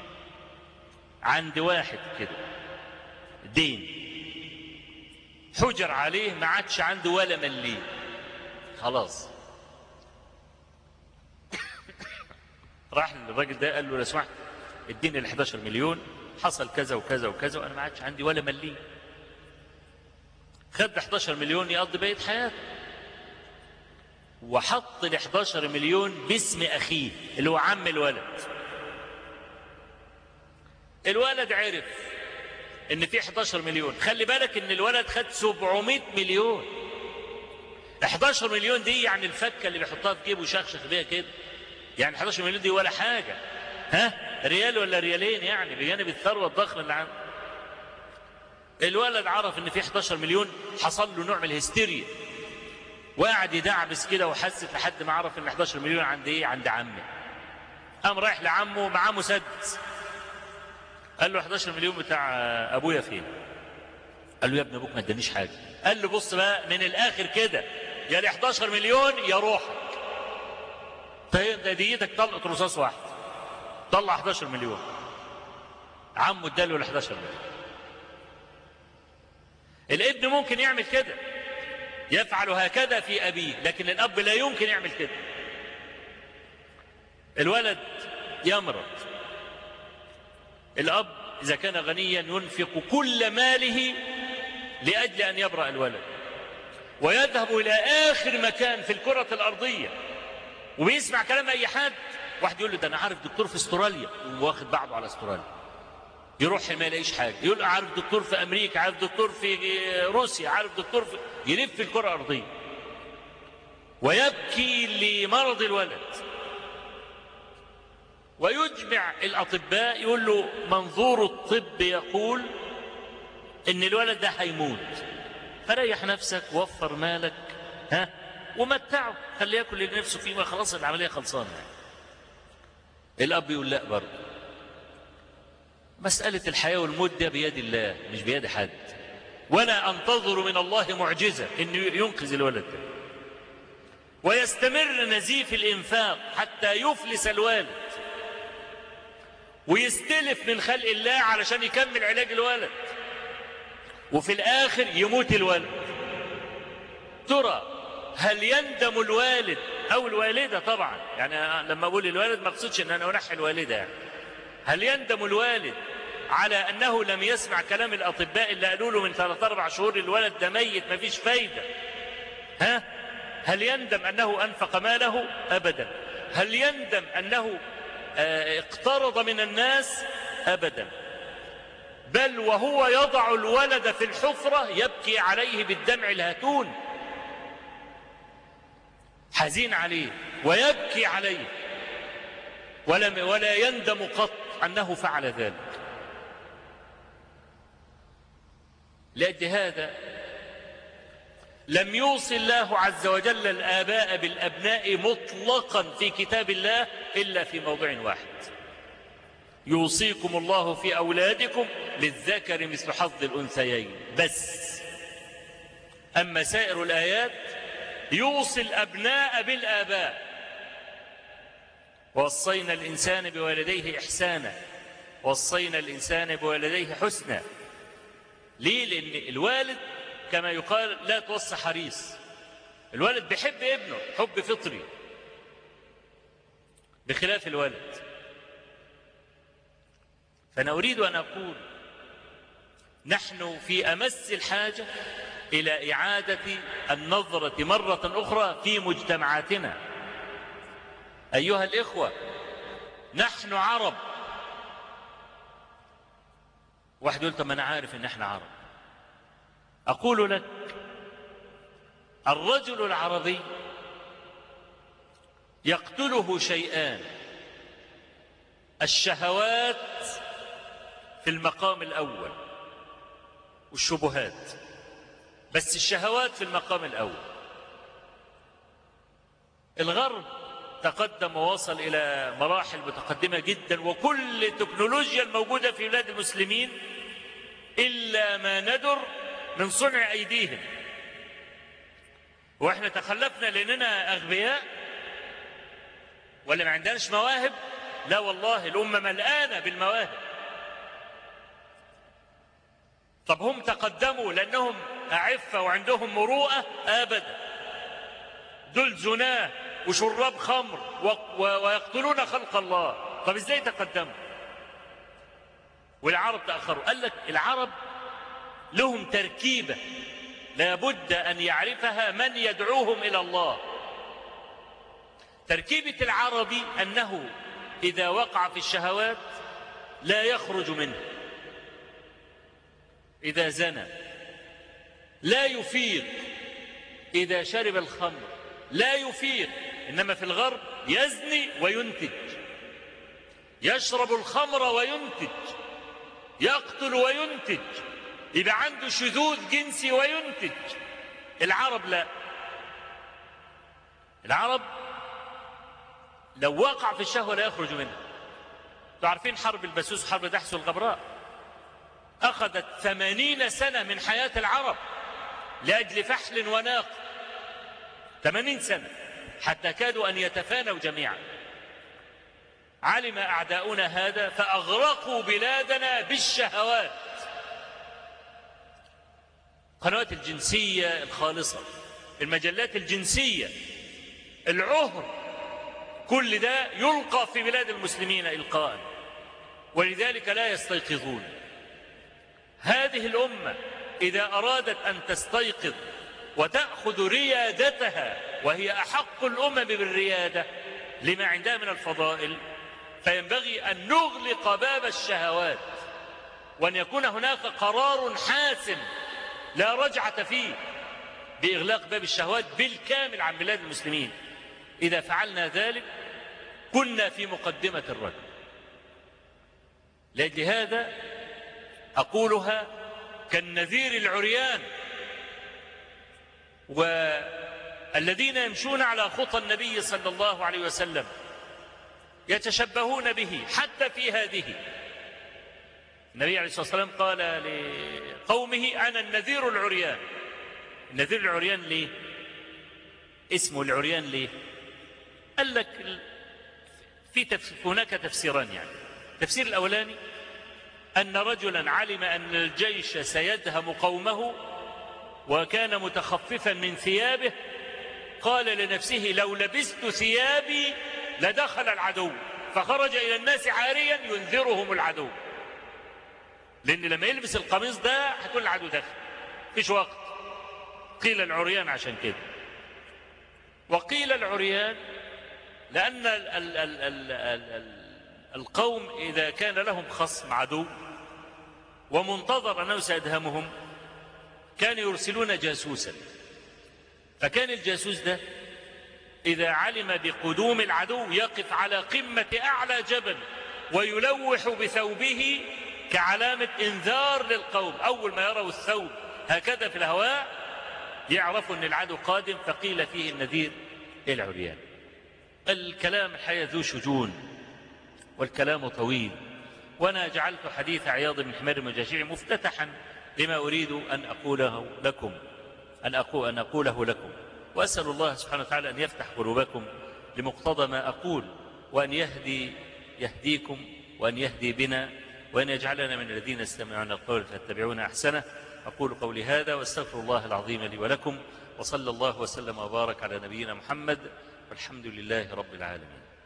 Speaker 1: عند واحد كده دين، حجر عليه، ما عادش عنده ولا مليم، خلاص. راح للراجل ده قال له لو سمحت اديني ال إحدى عشر مليون، حصل كذا وكذا وكذا وانا ما عادش عندي ولا مليم. خد إحدى عشر مليون يقضي بقية حياته، وحط ال إحدى عشر مليون باسم اخيه اللي هو عم الولد. الولد عرف ان في إحدى عشر مليون، خلي بالك ان الولد خد سبعمائة مليون. إحدى عشر مليون دي يعني الفكه اللي بيحطها في جيبه ويشخشخ بيها كده، يعني إحدى عشر مليون دي ولا حاجه، ها ريال ولا ريالين يعني بجانب الثروه الضخمه اللي عنده. الولد عرف ان في احداشر مليون، حصل له نوع من الهستيريا وقعد يدعبس كده وحست لحد ما عرف ان احداشر مليون عند ايه؟ عند عمه. قام رايح لعمه معاه مسدس، قال له احداشر مليون بتاع ابويا فين؟ قال له يا ابن ابوك ما ادانيش حاجه. قال له بص بقى من الاخر كده، يا ال احداشر مليون يا روحك. فهي ديتك طلقت رصاص واحد، طلع احداشر مليون. عمه اداله ال احداشر مليون. الابن ممكن يعمل كده، يفعل هكذا في ابيه، لكن الاب لا يمكن يعمل كده. الولد يمرض، الاب اذا كان غنيا ينفق كل ماله لاجل ان يبرأ الولد، ويذهب الى اخر مكان في الكرة الارضية وبيسمع كلام اي حد. واحد يقول له ده انا عارف دكتور في استراليا، واخد بعضه على استراليا، يروح ما يلاقيش حاجه، يقول عارف دكتور في امريكا، عارف دكتور في روسيا، عارف دكتور في، يلف في الكره الارضيه ويبكي لمرض الولد. ويجمع الاطباء يقول له منظور الطب يقول ان الولد ده هيموت، فريح نفسك ووفر مالك، ها، ومتعه، خليه ياكل اللي نفسه فيه، خلاص العمليه خلصانه. الاب يقول لا، برضه مسألة الحياة والموت ده بيد الله مش بيد حد، ولا أنتظر من الله معجزة إنه ينقذ الولد ده. ويستمر نزيف الإنفاق حتى يفلس الوالد ويستلف من خلق الله علشان يكمل علاج الولد، وفي الآخر يموت الولد. ترى هل يندم الوالد أو الوالدة؟ طبعا يعني لما أقول الوالد ما أقصدش أن أنا أنحي الوالدة يعني. هل يندم الوالد على أنه لم يسمع كلام الأطباء اللي قالوا له من ثلاث أربع شهور الولد ده ميت ما فيش فايدة؟ ها؟ هل يندم أنه أنفق ماله؟ أبدا. هل يندم أنه اقترض من الناس؟ أبدا. بل وهو يضع الولد في الحفرة يبكي عليه بالدمع الهاتون، حزين عليه ويبكي عليه، ولا ولا يندم قط أنه فعل ذلك. لأجل هذا لم يوصي الله عز وجل الآباء بالأبناء مطلقا في كتاب الله إلا في موضع واحد: يوصيكم الله في أولادكم للذكر مثل حظ الأنثيين بس. أما سائر الآيات يوصي الأبناء بالآباء. ووصينا الإنسان بوالديه إحسانا، ووصينا الإنسان بوالديه حسنا. ليه؟ لأن الوالد كما يقال لا توصي حريص. الوالد بيحب ابنه حب فطري بخلاف الولد. فأنا أريد أن أقول نحن في أمس الحاجة إلى إعادة النظرة مرة أخرى في مجتمعاتنا. أيها الإخوة، نحن عرب. واحد يقول طب ما أنا عارف إن إحنا عرب. أقول لك الرجل العربي يقتله شيئان: الشهوات في المقام الأول والشبهات، بس الشهوات في المقام الأول. الغرب تقدم ووصل إلى مراحل متقدمة جدا، وكل التكنولوجيا الموجودة في بلاد المسلمين إلا ما ندر من صنع أيديهم. وإحنا تخلفنا لأننا أغبياء ولا ما عندناش مواهب؟ لا والله، الأمة ملآنة بالمواهب. طب هم تقدموا لأنهم أعفة وعندهم مروءة؟ أبدا. دول زناه وشراب خمر ويقتلون خلق الله. طب ازاي تقدموا والعرب تأخروا؟ قال لك العرب لهم تركيبة لابد أن يعرفها من يدعوهم إلى الله. تركيبة العربي أنه إذا وقع في الشهوات لا يخرج منه، إذا زنى لا يفيق، إذا شرب الخمر لا يفيق. إنما في الغرب يزني وينتج، يشرب الخمر وينتج، يقتل وينتج، يبقى عنده شذوذ جنسي وينتج. العرب لا، العرب لو وقع في الشهوة لا يخرج منها. تعرفين حرب البسوس وحرب دحس الغبراء أخذت ثمانين سنة من حياة العرب لأجل فحل وناق، ثمانين سنة حتى كادوا أن يتفانوا جميعا. علم أعداؤنا هذا فأغرقوا بلادنا بالشهوات. القنوات الجنسية الخالصة، المجلات الجنسية، العهر، كل ده يلقى في بلاد المسلمين إلقاء، ولذلك لا يستيقظون. هذه الأمة إذا أرادت أن تستيقظ وتأخذ ريادتها، وهي أحق الأمم بالريادة لما عندها من الفضائل، فينبغي أن نغلق باب الشهوات، وأن يكون هناك قرار حاسم لا رجعة فيه بإغلاق باب الشهوات بالكامل عن بلاد المسلمين. إذا فعلنا ذلك كنا في مقدمة الرجل. لأجل هذا أقولها كالنذير العريان، والذين يمشون على خطى النبي صلى الله عليه وسلم يتشبهون به حتى في هذه. النبي عليه الصلاة والسلام قال لقومه: أنا النذير العريان. النذير العريان ليه؟ اسمه العريان ليه؟ قال لك في تفسير، هناك تفسيران. يعني التفسير الأولاني أن رجلا علم أن الجيش سيدهم قومه وكان متخففا من ثيابه، قال لنفسه: لو لبست ثيابي لدخل العدو، فخرج إلى الناس عاريا ينذرهم العدو. لأن لما يلبس القميص ده هتقول العدو دخل، فيش وقت. قيل العريان عشان كده. وقيل العريان لأن ال ال ال ال ال ال القوم إذا كان لهم خصم عدو ومنتظر أنه سيدهمهم كانوا يرسلون جاسوسا، فكان الجاسوس ده إذا علم بقدوم العدو يقف على قمة أعلى جبل ويلوح بثوبه كعلامة إنذار للقوم. أول ما يروا الثوب هكذا في الهواء يعرفوا أن العدو قادم، فقيل فيه النذير العريان. الكلام الحقيقة ذو شجون والكلام طويل، وأنا جعلت حديث عياض بن حمار المجاشعي مفتتحا لما أريد أن أقوله لكم أن أقول أن أقوله لكم، وأسأل الله سبحانه وتعالى أن يفتح قلوبكم لمقتضى ما أقول، وأن يهدي يهديكم، وأن يهدي بنا، وأن يجعلنا من الذين يستمعون القول فيتبعون أحسنه. أقول قولي هذا وأستغفر الله العظيم لي ولكم، وصلى الله وسلم وبارك على نبينا محمد، والحمد لله رب العالمين.